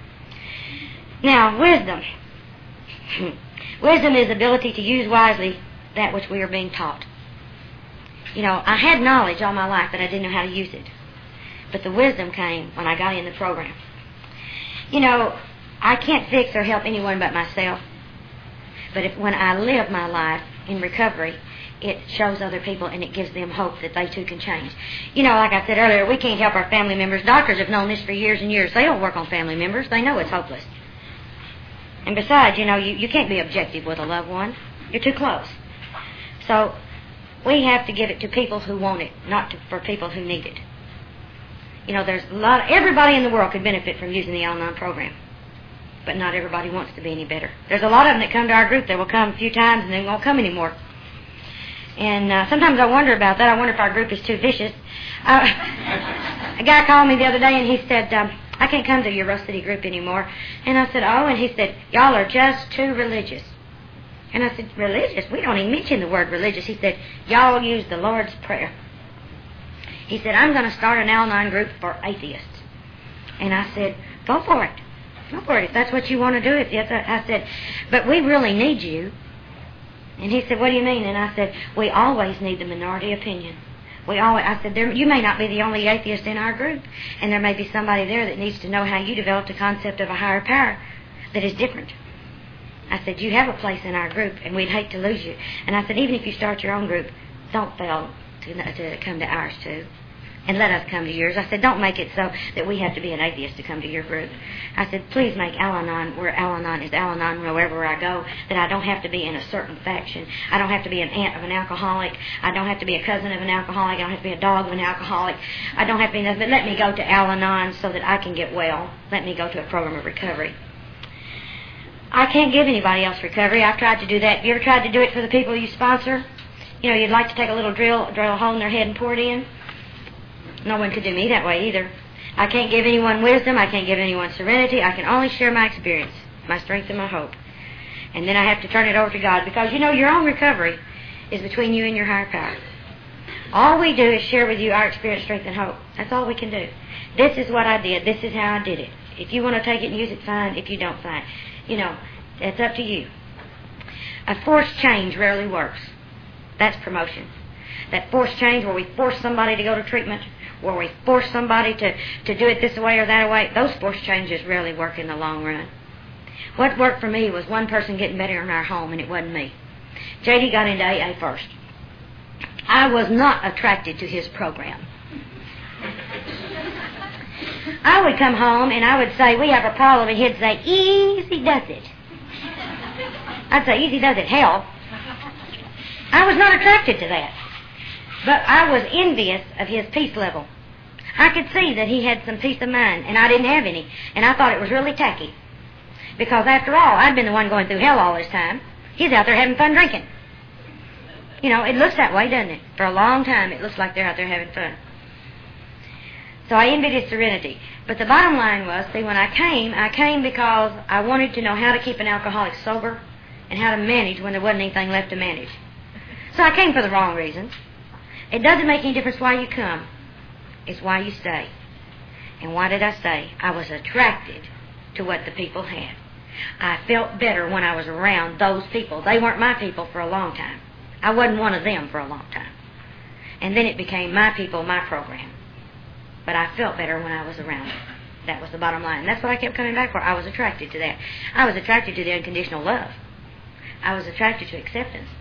Now, wisdom. Wisdom is the ability to use wisely that which we are being taught. You know, I had knowledge all my life, but I didn't know how to use it. But the wisdom came when I got in the program. You know, I can't fix or help anyone but myself. But if when I live my life in recovery, it shows other people and it gives them hope that they too can change. You know, like I said earlier, we can't help our family members. Doctors have known this for years and years. They don't work on family members. They know it's hopeless. And besides, you know, you, you can't be objective with a loved one. You're too close. So we have to give it to people who want it, not to, for people who need it. You know, there's a lot of, everybody in the world could benefit from using the Al-Anon program. But not everybody wants to be any better. There's a lot of them that come to our group that will come a few times and then won't come anymore. And uh, sometimes I wonder about that. I wonder if our group is too vicious. Uh, a guy called me the other day and he said, um, I can't come to your Rose City group anymore. And I said, oh, and he said, y'all are just too religious. And I said, religious? We don't even mention the word religious. He said, y'all use the Lord's Prayer. He said, I'm going to start an Al-Anon group for atheists. And I said, go for it. Go for it. If that's what you want to do. If yes, I said, but we really need you. And he said, what do you mean? And I said, we always need the minority opinion. We always, I said, there, you may not be the only atheist in our group, and there may be somebody there that needs to know how you developed the concept of a higher power that is different. I said, you have a place in our group, and we'd hate to lose you. And I said, even if you start your own group, don't fail to, to come to ours too. and let us come to yours. I said, don't make it so that we have to be an atheist to come to your group. I said, please make Al-Anon where Al-Anon is Al-Anon wherever I go, that I don't have to be in a certain faction. I don't have to be an aunt of an alcoholic. I don't have to be a cousin of an alcoholic. I don't have to be a dog of an alcoholic. I don't have to be nothing, but let me go to Al-Anon so that I can get well. Let me go to a program of recovery. I can't give anybody else recovery. I've tried to do that. Have you ever tried to do it for the people you sponsor? You know, you'd like to take a little drill, drill a hole in their head and pour it in. No one could do me that way either. I can't give anyone wisdom. I can't give anyone serenity. I can only share my experience, my strength, and my hope. And then I have to turn it over to God, because, you know, your own recovery is between you and your higher power. All we do is share with you our experience, strength, and hope. That's all we can do. This is what I did. This is how I did it. If you want to take it and use it, fine. If you don't, fine. You know, it's up to you. A forced change rarely works. That's promotion. That forced change where we force somebody to go to treatment, where we force somebody to, to do it this way or that way, those forced changes rarely work in the long run. What worked for me was one person getting better in our home, and it wasn't me. J D got into A A first. I was not attracted to his program. I would come home and I would say, we have a problem, and he'd say, easy does it. I'd say, easy does it, hell. I was not attracted to that. But I was envious of his peace level. I could see that he had some peace of mind, and I didn't have any. And I thought it was really tacky. Because after all, I'd been the one going through hell all this time. He's out there having fun drinking. You know, it looks that way, doesn't it? For a long time, it looks like they're out there having fun. So I envied his serenity. But the bottom line was, see, when I came, I came because I wanted to know how to keep an alcoholic sober and how to manage when there wasn't anything left to manage. So I came for the wrong reasons. It doesn't make any difference why you come. It's why you stay. And why did I stay? I was attracted to what the people had. I felt better when I was around those people. They weren't my people for a long time. I wasn't one of them for a long time. And then it became my people, my program. But I felt better when I was around them. That was the bottom line. And that's what I kept coming back for. I was attracted to that. I was attracted to the unconditional love. I was attracted to acceptance.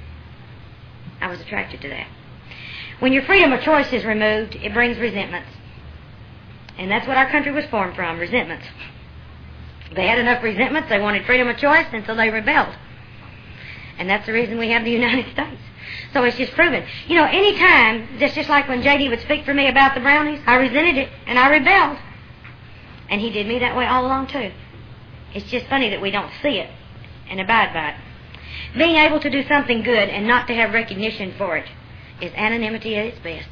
I was attracted to that. When your freedom of choice is removed, it brings resentments. And that's what our country was formed from, resentments. They had enough resentments, they wanted freedom of choice, and so they rebelled. And that's the reason we have the United States. So it's just proven. You know, any time, just, just like when J D would speak for me about the brownies, I resented it, and I rebelled. And he did me that way all along, too. It's just funny that we don't see it and abide by it. Being able to do something good and not to have recognition for it is anonymity at its best.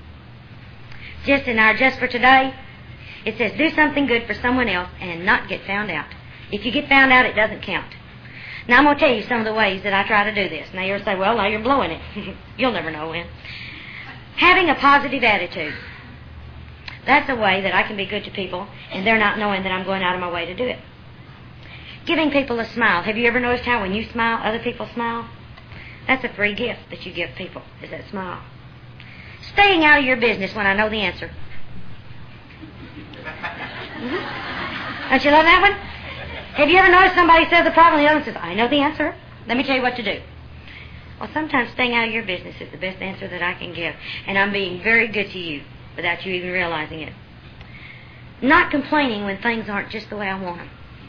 Just in our Just for Today, it says, do something good for someone else and not get found out. If you get found out, it doesn't count. Now, I'm going to tell you some of the ways that I try to do this. Now, you'll say, well, now you're blowing it. You'll never know when. Having a positive attitude. That's a way that I can be good to people, and they're not knowing that I'm going out of my way to do it. Giving people a smile. Have you ever noticed how when you smile, other people smile? That's a free gift that you give people, is that smile. Staying out of your business when I know the answer. Mm-hmm. Don't you love that one? Have you ever noticed somebody says the problem, and the other one says, I know the answer. Let me tell you what to do. Well, sometimes staying out of your business is the best answer that I can give. And I'm being very good to you without you even realizing it. Not complaining when things aren't just the way I want them.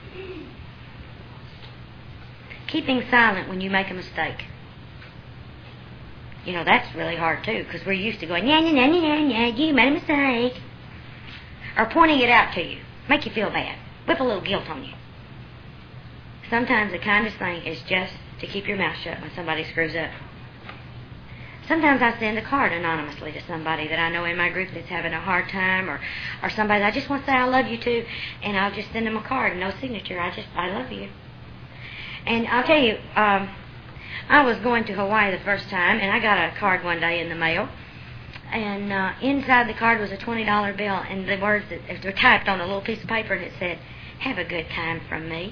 Keeping silent when you make a mistake. You know, that's really hard, too, because we're used to going, yeah, yeah, yeah, yeah, yeah, you made a mistake. Or pointing it out to you. Make you feel bad. Whip a little guilt on you. Sometimes the kindest thing is just to keep your mouth shut when somebody screws up. Sometimes I send a card anonymously to somebody that I know in my group that's having a hard time, or, or somebody that I just want to say I love you to, and I'll just send them a card, no signature. I just, I love you. And I'll tell you, um, I was going to Hawaii the first time, and I got a card one day in the mail, and uh, inside the card was a twenty dollar bill, and the words that were typed on a little piece of paper, and it said, have a good time from me.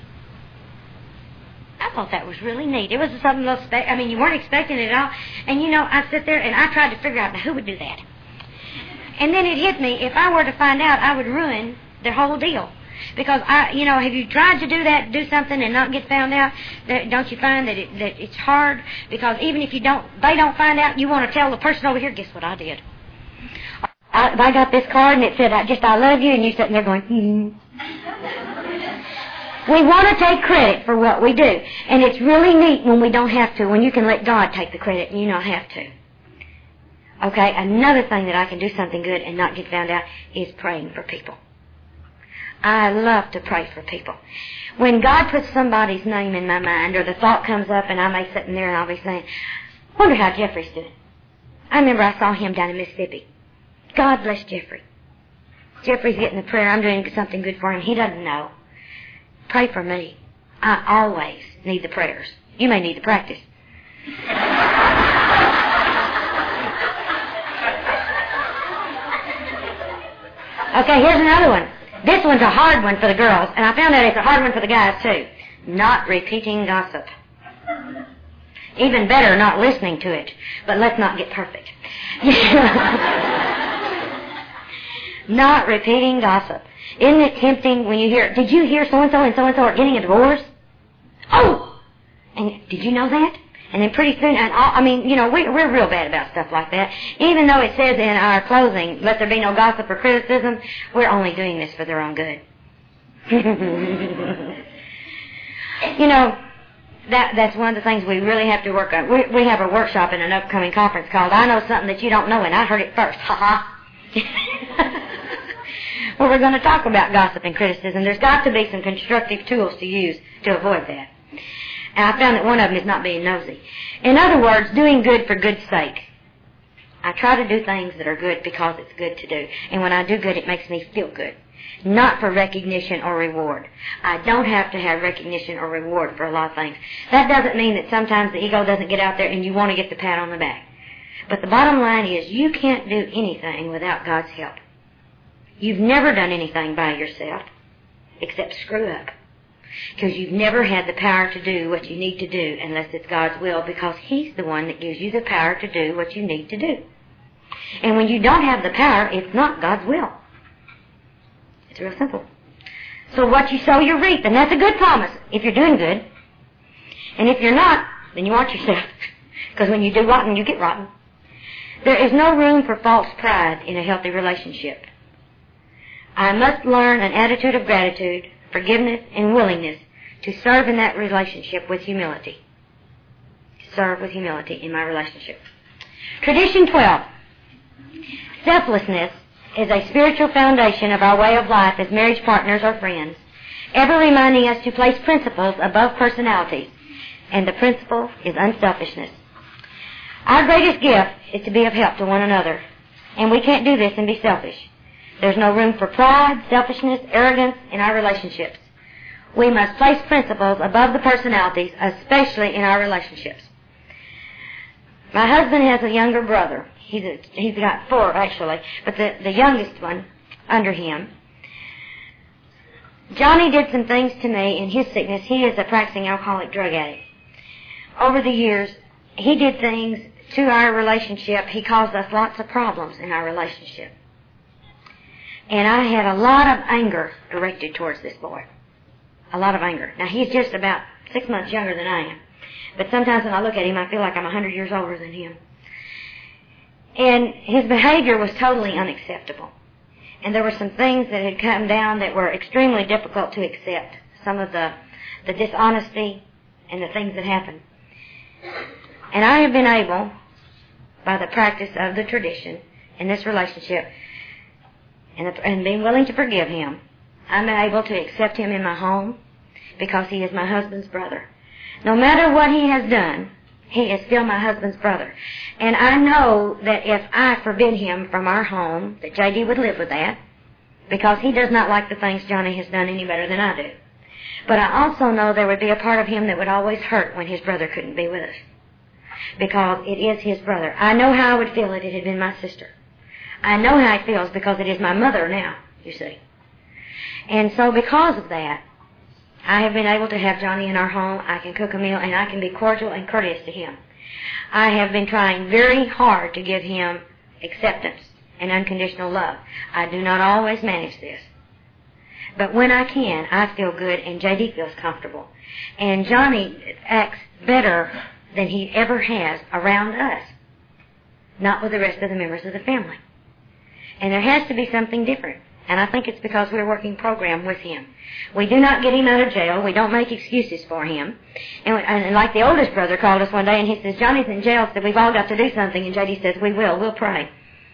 I thought that was really neat. It was something else. Spe- I mean, you weren't expecting it at all. And, you know, I sit there and I tried to figure out, now, who would do that? And then it hit me, if I were to find out, I would ruin their whole deal. Because, I, you know, have you tried to do that, do something and not get found out? That, don't you find that, it, that it's hard? Because even if you don't, they don't find out, you want to tell the person over here, guess what I did? I, if I got this card and it said, I just, I love you, and you're sitting there going, hmm. We want to take credit for what we do. And it's really neat when we don't have to, when you can let God take the credit and you not have to. Okay, another thing that I can do something good and not get found out is praying for people. I love to pray for people. When God puts somebody's name in my mind, or the thought comes up and I may sit in there and I'll be saying, wonder how Jeffrey's doing. I remember I saw him down in Mississippi. God bless Jeffrey. Jeffrey's getting a prayer. I'm doing something good for him. He doesn't know. Pray for me. I always need the prayers. You may need the practice. Okay, here's another one. This one's a hard one for the girls, and I found out it's a hard one for the guys, too. Not repeating gossip. Even better, not listening to it. But let's not get perfect. Not repeating gossip. Isn't it tempting when you hear, did you hear so-and-so and so-and-so are getting a divorce? Oh! And did you know that? And then pretty soon, and all, I mean, you know, we, we're real bad about stuff like that. Even though it says in our closing, let there be no gossip or criticism, we're only doing this for their own good. You know, that that's one of the things we really have to work on. We, we have a workshop in an upcoming conference called I Know Something That You Don't Know, and I Heard It First. Ha ha. Well, we're going to talk about gossip and criticism. There's got to be some constructive tools to use to avoid that. And I found that one of them is not being nosy. In other words, doing good for good's sake. I try to do things that are good because it's good to do. And when I do good, it makes me feel good. Not for recognition or reward. I don't have to have recognition or reward for a lot of things. That doesn't mean that sometimes the ego doesn't get out there and you want to get the pat on the back. But the bottom line is you can't do anything without God's help. You've never done anything by yourself except screw up. Because you've never had the power to do what you need to do unless it's God's will, because He's the one that gives you the power to do what you need to do. And when you don't have the power, it's not God's will. It's real simple. So what you sow, you reap, and that's a good promise if you're doing good. And if you're not, then you watch yourself. Because when you do rotten, you get rotten. There is no room for false pride in a healthy relationship. I must learn an attitude of gratitude, forgiveness, and willingness to serve in that relationship with humility. Serve with humility in my relationship. Tradition twelve. Selflessness is a spiritual foundation of our way of life as marriage partners or friends, ever reminding us to place principles above personalities, and the principle is unselfishness. Our greatest gift is to be of help to one another, and we can't do this and be selfish. There's no room for pride, selfishness, arrogance in our relationships. We must place principles above the personalities, especially in our relationships. My husband has a younger brother. He's a, he's got four, actually, but the, the youngest one under him. Johnny did some things to me in his sickness. He is a practicing alcoholic drug addict. Over the years, he did things to our relationship. He caused us lots of problems in our relationship. And I had a lot of anger directed towards this boy. A lot of anger. Now, he's just about six months younger than I am. But sometimes when I look at him, I feel like I'm a hundred years older than him. And his behavior was totally unacceptable. And there were some things that had come down that were extremely difficult to accept. Some of the, the dishonesty and the things that happened. And I have been able, by the practice of the tradition in this relationship, and, and being willing to forgive him, I'm able to accept him in my home because he is my husband's brother. No matter what he has done, he is still my husband's brother. And I know that if I forbid him from our home, that J D would live with that, because he does not like the things Johnny has done any better than I do. But I also know there would be a part of him that would always hurt when his brother couldn't be with us, because it is his brother. I know how I would feel if it had been my sister. I know how it feels because it is my mother now, you see. And so because of that, I have been able to have Johnny in our home. I can cook a meal, and I can be cordial and courteous to him. I have been trying very hard to give him acceptance and unconditional love. I do not always manage this. But when I can, I feel good, and J D feels comfortable. And Johnny acts better than he ever has around us, not with the rest of the members of the family. And there has to be something different. And I think it's because we're working program with him. We do not get him out of jail. We don't make excuses for him. And, and like the oldest brother called us one day and he says, Johnny's in jail, so we've all got to do something. And J D says, we will. We'll pray.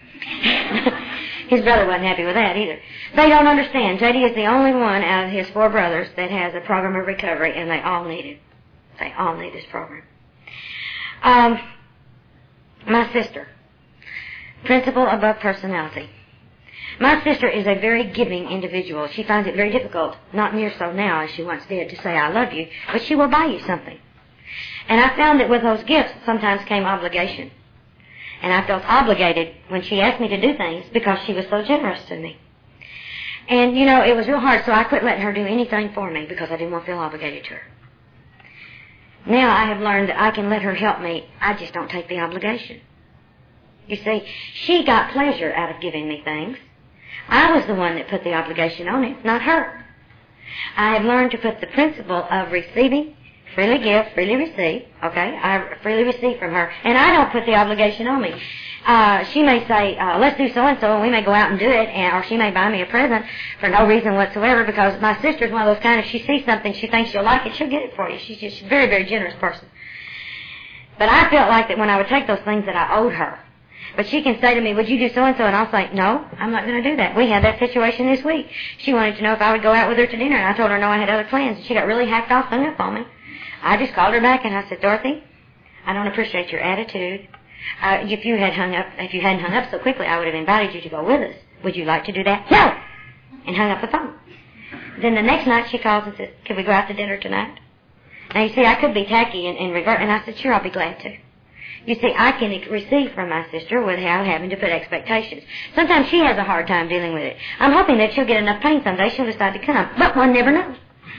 His brother wasn't happy with that either. They don't understand. J D is the only one out of his four brothers that has a program of recovery, and they all need it. They all need this program. Um, my sister, principle above personality. My sister is a very giving individual. She finds it very difficult, not near so now as she once did, to say, I love you, but she will buy you something. And I found that with those gifts sometimes came obligation. And I felt obligated when she asked me to do things because she was so generous to me. And, you know, it was real hard, so I quit letting her do anything for me because I didn't want to feel obligated to her. Now I have learned that I can let her help me. I just don't take the obligation. You see, she got pleasure out of giving me things. I was the one that put the obligation on it, not her. I have learned to put the principle of receiving, freely give, freely receive, okay? I freely receive from her, and I don't put the obligation on me. Uh, she may say, uh, let's do so-and-so, and we may go out and do it, and, or she may buy me a present for no reason whatsoever, because my sister's one of those kind, if she sees something she thinks you'll like it, she'll get it for you. She's just a very, very generous person. But I felt like that when I would take those things that I owed her. But she can say to me, would you do so-and-so? And I'll say, no, I'm not going to do that. We had that situation this week. She wanted to know if I would go out with her to dinner, and I told her no, I had other plans. And she got really hacked off, hung up on me. I just called her back, and I said, Dorothy, I don't appreciate your attitude. Uh, if you had hung up, if you hadn't hung up so quickly, I would have invited you to go with us. Would you like to do that? No! And hung up the phone. Then the next night she calls and says, could we go out to dinner tonight? Now, you see, I could be tacky and, and revert, and I said, sure, I'll be glad to. You see, I can receive from my sister without having to put expectations. Sometimes she has a hard time dealing with it. I'm hoping that she'll get enough pain someday she'll decide to come, but one never knows.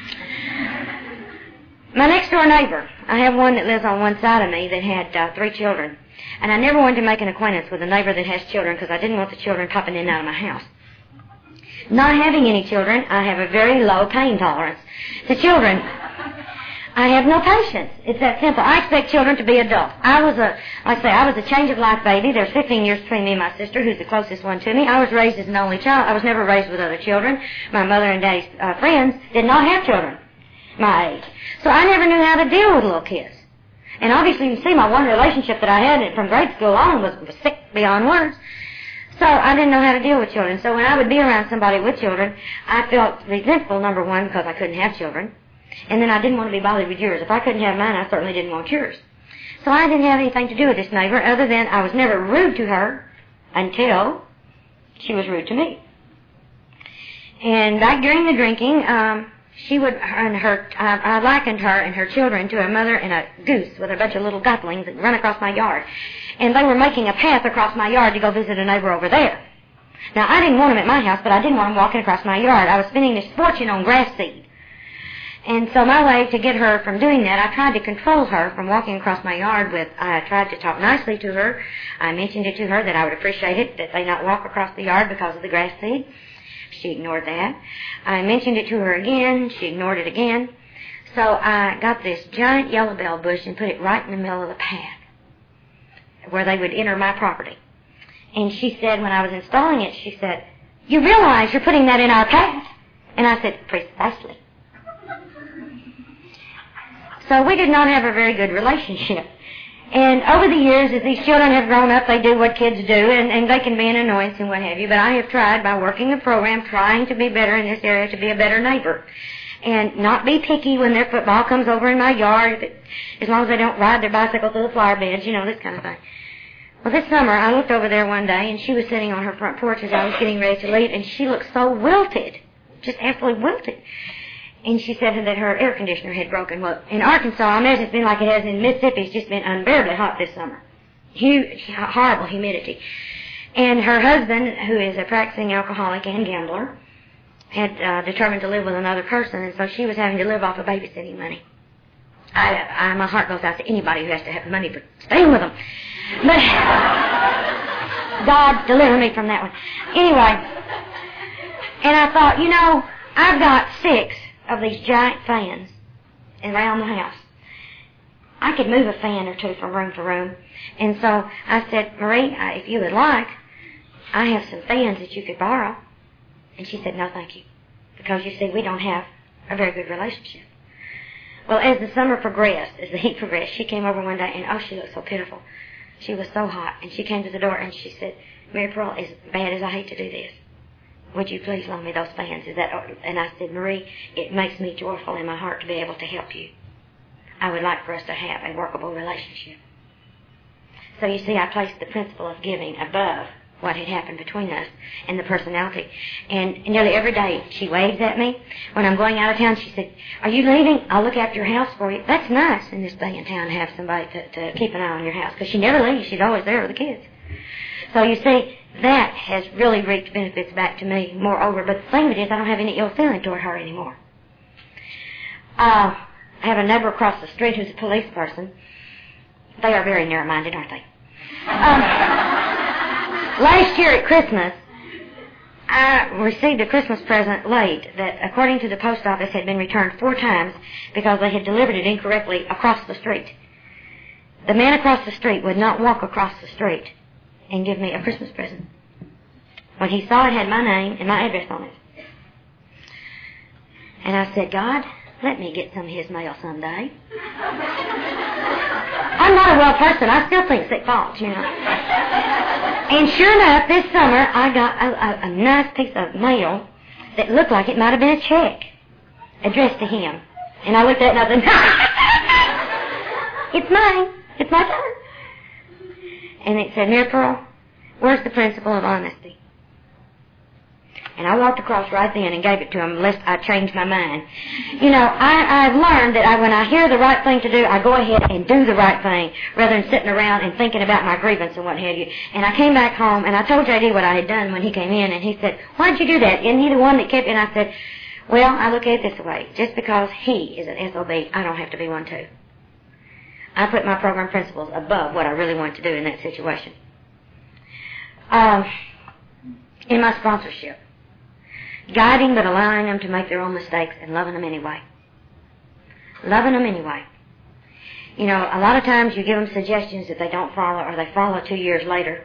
My next door neighbor, I have one that lives on one side of me that had uh, three children. And I never wanted to make an acquaintance with a neighbor that has children because I didn't want the children popping in and out of my house. Not having any children, I have a very low pain tolerance. The children, I have no patience. It's that simple. I expect children to be adults. I was a, like I say, I was a change of life baby. There's fifteen years between me and my sister, who's the closest one to me. I was raised as an only child. I was never raised with other children. My mother and daddy's uh, friends did not have children my age. So I never knew how to deal with little kids. And obviously you can see my one relationship that I had from grade school on was, was sick beyond words. So I didn't know how to deal with children. So when I would be around somebody with children, I felt resentful, number one, because I couldn't have children. And then I didn't want to be bothered with yours. If I couldn't have mine, I certainly didn't want yours. So I didn't have anything to do with this neighbor other than I was never rude to her until she was rude to me. And back during the drinking, um, she would, and her, I, I likened her and her children to a mother and a goose with a bunch of little goslings that run across my yard. And they were making a path across my yard to go visit a neighbor over there. Now, I didn't want them at my house, but I didn't want them walking across my yard. I was spending this fortune on grass seed. And so my way to get her from doing that, I tried to control her from walking across my yard with, I tried to talk nicely to her. I mentioned it to her that I would appreciate it, that they not walk across the yard because of the grass seed. She ignored that. I mentioned it to her again. She ignored it again. So I got this giant yellow bell bush and put it right in the middle of the path where they would enter my property. And she said, when I was installing it, she said, you realize you're putting that in our path? And I said, precisely. So we did not have a very good relationship. And over the years, as these children have grown up, they do what kids do, and, and they can be an annoyance and what have you. But I have tried, by working the program, trying to be better in this area, to be a better neighbor. And not be picky when their football comes over in my yard, it, as long as they don't ride their bicycle through the flower beds, you know, this kind of thing. Well, this summer, I looked over there one day, and she was sitting on her front porch as I was getting ready to leave, and she looked so wilted, just absolutely wilted. And she said that her air conditioner had broken. Well, in Arkansas, I imagine it's been like it has in Mississippi. It's just been unbearably hot this summer. Huge, horrible humidity. And her husband, who is a practicing alcoholic and gambler, had uh, determined to live with another person, and so she was having to live off of babysitting money. I, I, my heart goes out to anybody who has to have money for staying with them. But God deliver me from that one. Anyway, and I thought, you know, I've got six of these giant fans around the house. I could move a fan or two from room to room. And so I said, Marie, if you would like, I have some fans that you could borrow. And she said, no, thank you. Because, you see, we don't have a very good relationship. Well, as the summer progressed, as the heat progressed, she came over one day, and, oh, she looked so pitiful. She was so hot. And she came to the door, and she said, Mary Pearl, as bad as I hate to do this, would you please loan me those fans? Is that? And I said, Marie, it makes me joyful in my heart to be able to help you. I would like for us to have a workable relationship. So you see, I placed the principle of giving above what had happened between us and the personality. And nearly every day she waves at me. When I'm going out of town, she said, are you leaving? I'll look after your house for you. That's nice in this day in town to have somebody to, to keep an eye on your house, because she never leaves. She's always there with the kids. So you see, that has really reaped benefits back to me, moreover. But the thing of it is, I don't have any ill feeling toward her anymore. Uh, I have a neighbor across the street who's a police person. They are very narrow-minded, aren't they? Um, last year at Christmas, I received a Christmas present late that, according to the post office, had been returned four times because they had delivered it incorrectly across the street. The man across the street would not walk across the street and give me a Christmas present. When he saw it had my name and my address on it. And I said, God, let me get some of his mail someday. I'm not a well person. I still think sick fault, you know. And sure enough, this summer, I got a, a, a nice piece of mail that looked like it might have been a check addressed to him. And I looked at it and I said, it's mine. It's my turn. And it said, Mary Pearl, where's the principle of honesty? And I walked across right then and gave it to him, lest I change my mind. You know, I, I've learned that I, when I hear the right thing to do, I go ahead and do the right thing, rather than sitting around and thinking about my grievance and what have you. And I came back home, and I told J D what I had done when he came in, and he said, why'd you do that? Isn't he the one that kept it? And I said, well, I look at it this way. Just because he is an S O B, I don't have to be one too. I put my program principles above what I really wanted to do in that situation. Um, in my sponsorship, guiding but allowing them to make their own mistakes and loving them anyway. Loving them anyway. You know, a lot of times you give them suggestions that they don't follow, or they follow two years later.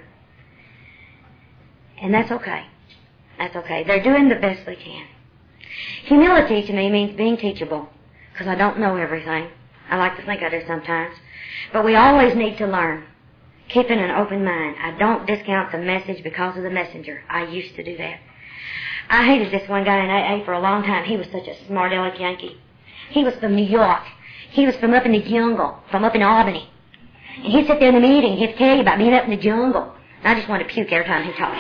And that's okay. That's okay. They're doing the best they can. Humility to me means being teachable, because I don't know everything. I like to think I do sometimes. But we always need to learn. Keeping an open mind. I don't discount the message because of the messenger. I used to do that. I hated this one guy in A A for a long time. He was such a smart-aleck Yankee. He was from New York. He was from up in the jungle, from up in Albany. And he'd sit there in the meeting, he'd tell you about being up in the jungle. And I just wanted to puke every time he talked.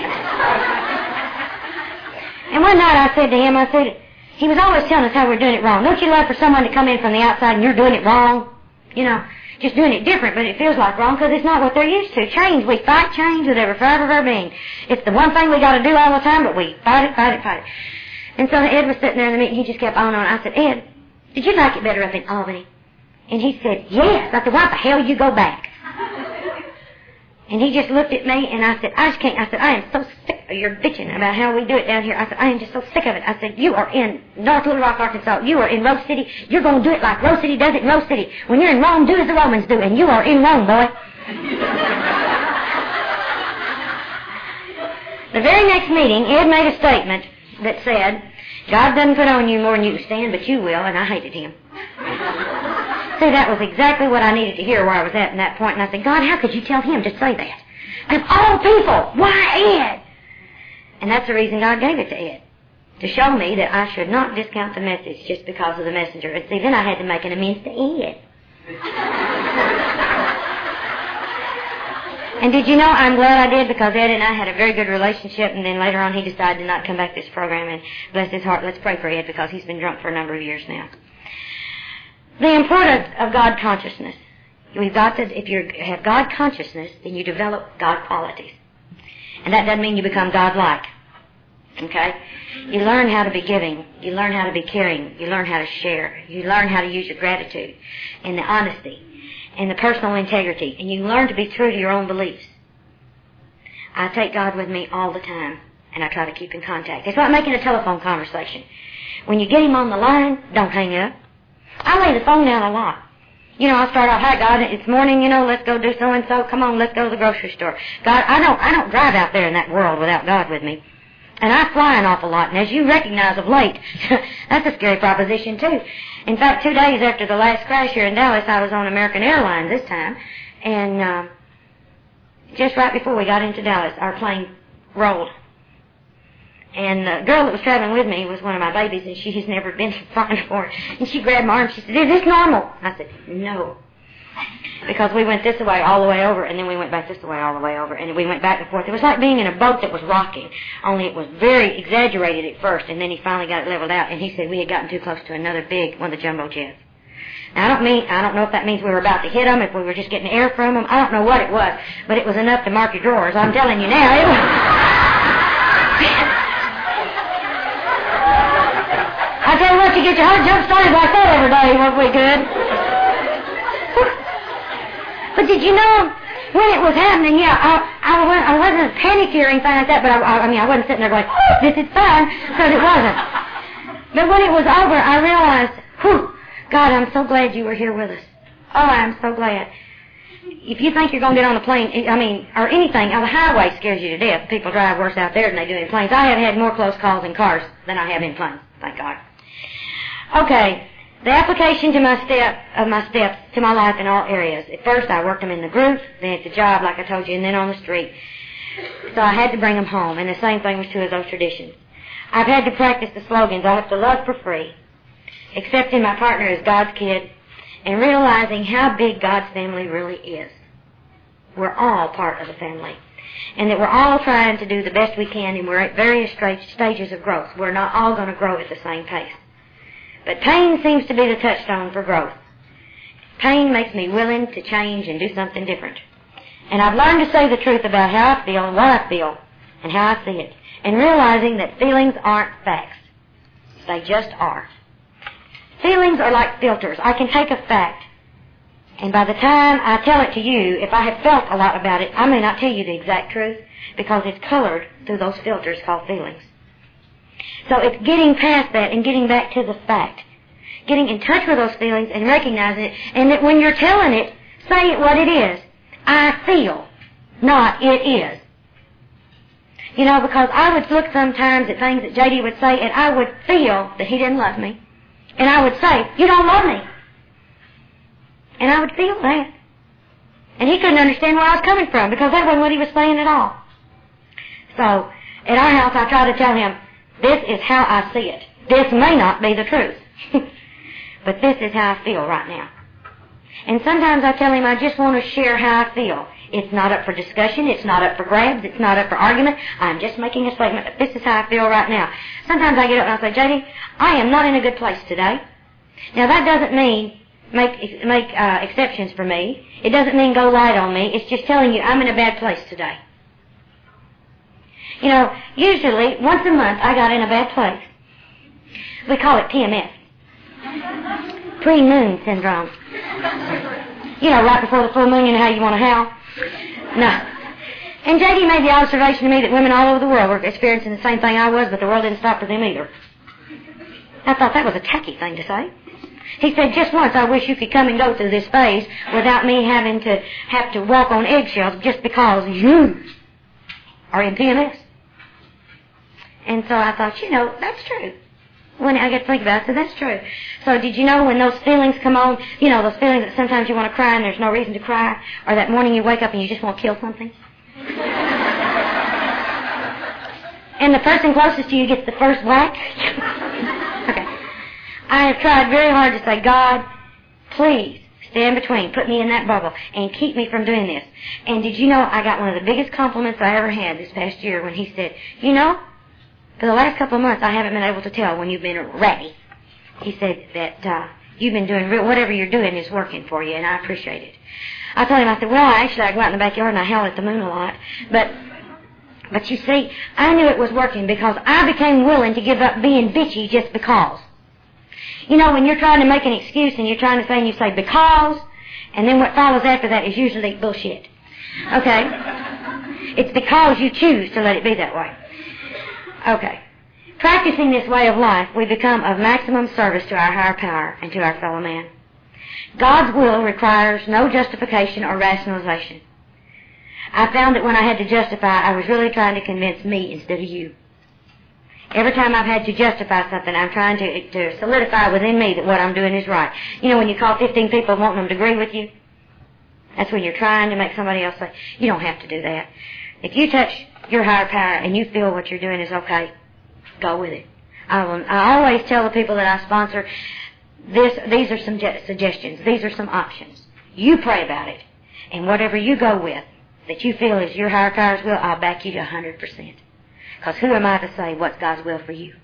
And one night I said to him, I said, he was always telling us how we're doing it wrong. Don't you love for someone to come in from the outside and you're doing it wrong? You know, just doing it different, but it feels like wrong because it's not what they're used to. Change. We fight change with every fiber of our being. It's the one thing we got to do all the time, but we fight it, fight it, fight it. And so Ed was sitting there in the meeting. He just kept on and on. I said, Ed, did you like it better up in Albany? And he said, yes. I said, why the hell you go back? And he just looked at me, and I said, I just can't. I said, I am so sick of your bitching about how we do it down here. I said, I am just so sick of it. I said, you are in North Little Rock, Arkansas. You are in Rose City. You're going to do it like Rose City does it in Rose City. When you're in Rome, do as the Romans do, and you are in Rome, boy. The very next meeting, Ed made a statement that said, God doesn't put on you more than you can stand, but you will, and I hated him. See, that was exactly what I needed to hear where I was at in that point. And I said, God, how could you tell him to say that? Of all people, why Ed? And that's the reason God gave it to Ed. To show me that I should not discount the message just because of the messenger. And see, then I had to make an amends to Ed. And did you know, I'm glad I did, because Ed and I had a very good relationship, and then later on he decided to not come back to this program, and bless his heart, let's pray for Ed, because he's been drunk for a number of years now. The importance of God consciousness. We've got to, if you have God consciousness, then you develop God qualities. And that doesn't mean you become God-like. Okay? You learn how to be giving. You learn how to be caring. You learn how to share. You learn how to use your gratitude and the honesty and the personal integrity. And you learn to be true to your own beliefs. I take God with me all the time, and I try to keep in contact. It's like making a telephone conversation. When you get him on the line, don't hang up. I lay the phone down a lot. You know, I start off, hi God, it's morning, you know, let's go do so and so. Come on, let's go to the grocery store. God, I don't, I don't drive out there in that world without God with me. And I fly an awful lot, and as you recognize of late, that's a scary proposition too. In fact, two days after the last crash here in Dallas, I was on American Airlines this time, and uh, just right before we got into Dallas, our plane rolled. And the girl that was traveling with me was one of my babies, and she has never been flying before. And she grabbed my arm. She said, is this normal? I said, no. Because we went this way all the way over, and then we went back this way all the way over, and we went back and forth. It was like being in a boat that was rocking, only it was very exaggerated at first, and then he finally got it leveled out, and he said we had gotten too close to another big, one of the jumbo jets. Now, I don't mean, I don't know if that means we were about to hit them, if we were just getting air from them. I don't know what it was, but it was enough to mark your drawers. I'm telling you now, it was... I tell you what, you get your heart jump started like that every day, won't we, good? But did you know, when it was happening, yeah, I, I, wasn't, I wasn't panicky or anything like that, but I, I, I mean, I wasn't sitting there going, oh, this is fine, because it wasn't. But when it was over, I realized, whew, God, I'm so glad you were here with us. Oh, I'm so glad. If you think you're going to get on a plane, I mean, or anything, on the highway scares you to death. People drive worse out there than they do in planes. I have had more close calls in cars than I have in planes, thank God. Okay, the application to my step of my steps to my life in all areas. At first, I worked them in the group, then at the job, like I told you, and then on the street. So I had to bring them home, and the same thing was true of those traditions. I've had to practice the slogans. I have to love for free, accepting my partner as God's kid, and realizing how big God's family really is. We're all part of the family, and that we're all trying to do the best we can, and we're at various stages of growth. We're not all going to grow at the same pace. But pain seems to be the touchstone for growth. Pain makes me willing to change and do something different. And I've learned to say the truth about how I feel and what I feel and how I see it, and realizing that feelings aren't facts. They just are. Feelings are like filters. I can take a fact, and by the time I tell it to you, if I have felt a lot about it, I may not tell you the exact truth because it's colored through those filters called feelings. So it's getting past that and getting back to the fact. Getting in touch with those feelings and recognizing it, and that when you're telling it, say it what it is. I feel, not it is. You know, because I would look sometimes at things that J D would say, and I would feel that he didn't love me. And I would say, you don't love me. And I would feel that. And he couldn't understand where I was coming from, because that wasn't what he was saying at all. So, at our house, I try to tell him, this is how I see it. This may not be the truth. But this is how I feel right now. And sometimes I tell him I just want to share how I feel. It's not up for discussion. It's not up for grabs. It's not up for argument. I'm just making a statement that this is how I feel right now. Sometimes I get up and I say, J D, I am not in a good place today. Now that doesn't mean make make uh, exceptions for me. It doesn't mean go light on me. It's just telling you I'm in a bad place today. You know, usually once a month I got in a bad place. We call it P M S. Pre-moon syndrome. You know, right before the full moon, you know how you want to howl? No. And J D made the observation to me that women all over the world were experiencing the same thing I was, but the world didn't stop for them either. I thought that was a tacky thing to say. He said, just once I wish you could come and go through this phase without me having to have to walk on eggshells just because you are in P M S. And so I thought, you know, that's true. When I get to think about it, so that's true. So did you know when those feelings come on, you know, those feelings that sometimes you want to cry and there's no reason to cry, or that morning you wake up and you just want to kill something? And the person closest to you gets the first whack? Okay. I have tried very hard to say, God, please stand between, put me in that bubble, and keep me from doing this. And did you know I got one of the biggest compliments I ever had this past year when he said, you know, for the last couple of months, I haven't been able to tell when you've been ratty. He said that uh, you've been doing, real, whatever you're doing is working for you, and I appreciate it. I told him, I said, well, actually, I go out in the backyard and I howl at the moon a lot. But, but you see, I knew it was working because I became willing to give up being bitchy just because. You know, when you're trying to make an excuse and you're trying to say, and you say because, and then what follows after that is usually bullshit. Okay? It's because you choose to let it be that way. Okay. Practicing this way of life, we become of maximum service to our higher power and to our fellow man. God's will requires no justification or rationalization. I found that when I had to justify, I was really trying to convince me instead of you. Every time I've had to justify something, I'm trying to, to solidify within me that what I'm doing is right. You know, when you call fifteen people wanting them to agree with you, that's when you're trying to make somebody else say, you don't have to do that. If you touch your higher power and you feel what you're doing is okay, go with it. I, will, I always tell the people that I sponsor, this, these are some je- suggestions. These are some options. You pray about it. And whatever you go with that you feel is your higher power's will, I'll back you to one hundred percent. Because who am I to say what's God's will for you?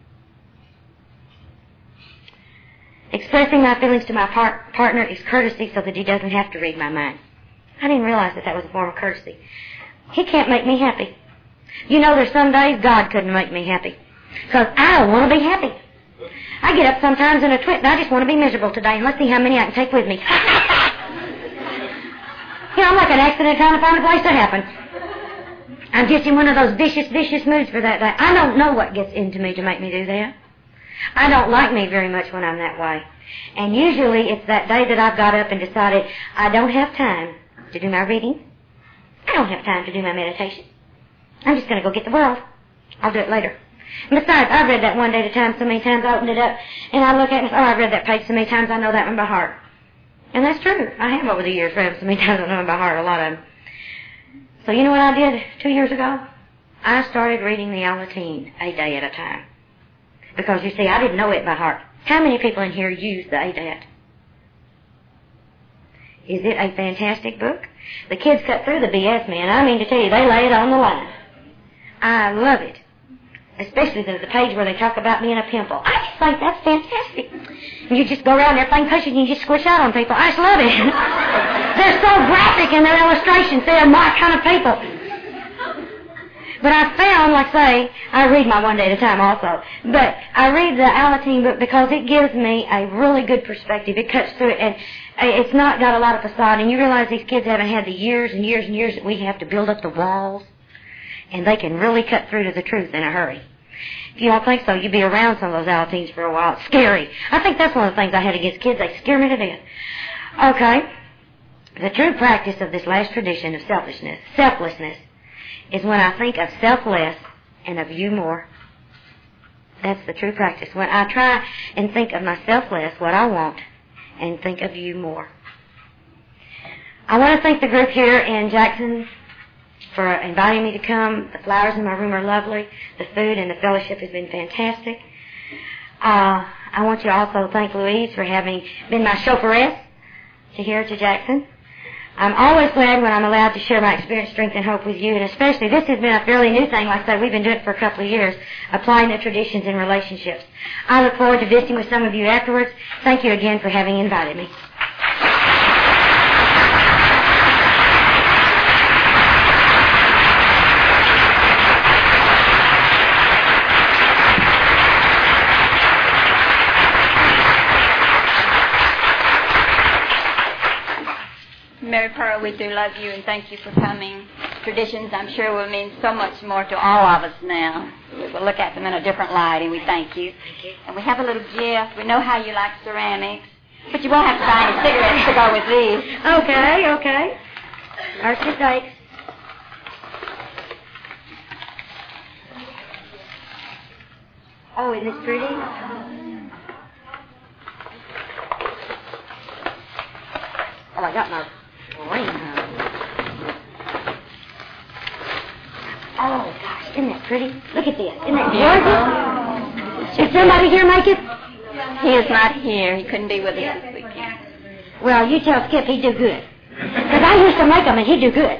Expressing my feelings to my par- partner is courtesy so that he doesn't have to read my mind. I didn't realize that that was a form of courtesy. He can't make me happy. You know, there's some days God couldn't make me happy. Because I don't want to be happy. I get up sometimes in a twit and I just want to be miserable today, and let's see how many I can take with me. You know, I'm like an accident trying to find a place to happen. I'm just in one of those vicious, vicious moods for that day. I don't know what gets into me to make me do that. I don't like me very much when I'm that way. And usually it's that day that I've got up and decided I don't have time to do my reading. I don't have time to do my meditation. I'm just going to go get the world. I'll do it later. And besides, I've read that one day at a time so many times, I opened it up, and I look at it and say, oh, I've read that page so many times, I know that one by heart. And that's true. I have over the years read them so many times, I know them by heart, a lot of them. So you know what I did two years ago? I started reading the Alateen a day at a time. Because, you see, I didn't know it by heart. How many people in here use the A D A T? Is it a fantastic book? The kids cut through the B S, man. I mean to tell you, they lay it on the line. I love it. Especially the, the page where they talk about being a pimple. I just think that's fantastic. And you just go around there playing pushing and you just squish out on people. I just love it. They're so graphic in their illustrations. They're my kind of people. But I found, like say, I read my one day at a time also, but I read the Alateen book because it gives me a really good perspective. It cuts through it, and it's not got a lot of facade, and you realize these kids haven't had the years and years and years that we have to build up the walls, and they can really cut through to the truth in a hurry. If you don't think so, you'd be around some of those Alateens for a while. It's scary. I think that's one of the things I had against kids. They scare me to death. Okay. The true practice of this last tradition of selfishness, selflessness, is when I think of self less and of you more. That's the true practice. When I try and think of myself less, what I want, and think of you more. I want to thank the group here in Jackson for inviting me to come. The flowers in my room are lovely. The food and the fellowship has been fantastic. Uh, I want you to also thank Louise for having been my chauffeuress to here to Jackson. I'm always glad when I'm allowed to share my experience, strength, and hope with you, and especially this has been a fairly new thing. Like I said, we've been doing it for a couple of years, applying the traditions in relationships. I look forward to visiting with some of you afterwards. Thank you again for having invited me. Mary Pearl, we do love you and thank you for coming. Traditions, I'm sure, will mean so much more to all of us now. We will look at them in a different light, and we thank you. Thank you. And we have a little gift. We know how you like ceramics, but you won't have to buy any cigarettes to go with these. Okay, okay. There's your thanks. Oh, isn't this pretty? Oh, I got my ring home. Oh, gosh, isn't that pretty? Look at this. Isn't that gorgeous? Did somebody here make it? He is not here. He couldn't be with us this weekend. Well, you tell Skip he'd do good. Because I used to make them and he'd do good.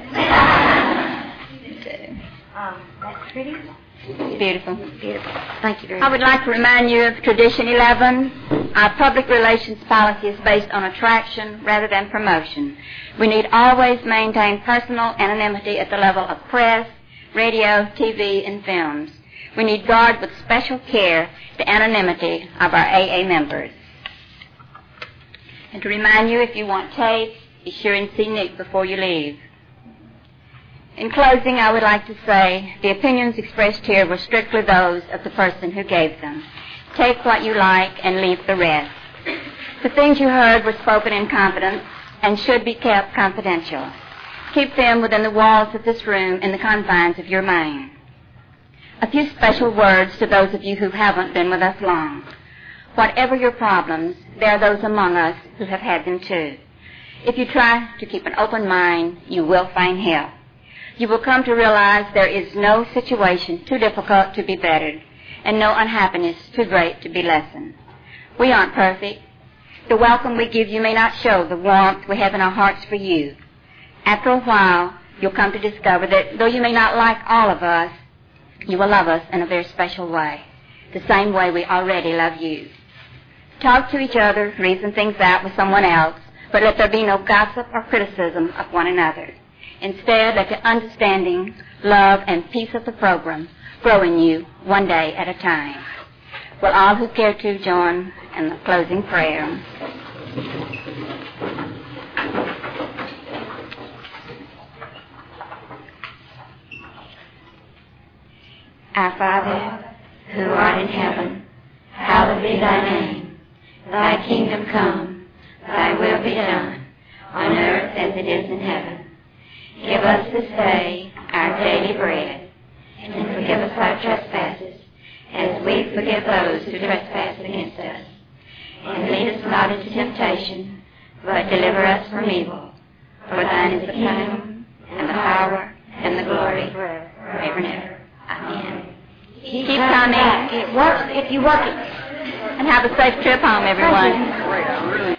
Um, that's pretty? Beautiful. Beautiful. Thank you very I much. would like to remind you of Tradition eleven. Our public relations policy is based on attraction rather than promotion. We need always maintain personal anonymity at the level of press, radio, T V, and films. We need guard with special care the anonymity of our A A members. And to remind you, if you want tape, be sure and see Nick before you leave. In closing, I would like to say the opinions expressed here were strictly those of the person who gave them. Take what you like and leave the rest. The things you heard were spoken in confidence and should be kept confidential. Keep them within the walls of this room in the confines of your mind. A few special words to those of you who haven't been with us long. Whatever your problems, there are those among us who have had them too. If you try to keep an open mind, you will find help. You will come to realize there is no situation too difficult to be bettered, and no unhappiness too great to be lessened. We aren't perfect. The welcome we give you may not show the warmth we have in our hearts for you. After a while, you'll come to discover that though you may not like all of us, you will love us in a very special way, the same way we already love you. Talk to each other, reason things out with someone else, but let there be no gossip or criticism of one another. Instead, let the understanding, love, and peace of the program grow in you one day at a time. Will all who care to join in the closing prayer? Our Father, who art in heaven, hallowed be thy name. Thy kingdom come, thy will be done, on earth as it is in heaven. Give us this day our daily bread, and forgive us our trespasses, as we forgive those who trespass against us. And lead us not into temptation, but deliver us from evil. For thine is the kingdom, and the power, and the glory, forever and ever. Amen. Keep coming. It works if you work it. And have a safe trip home, everyone.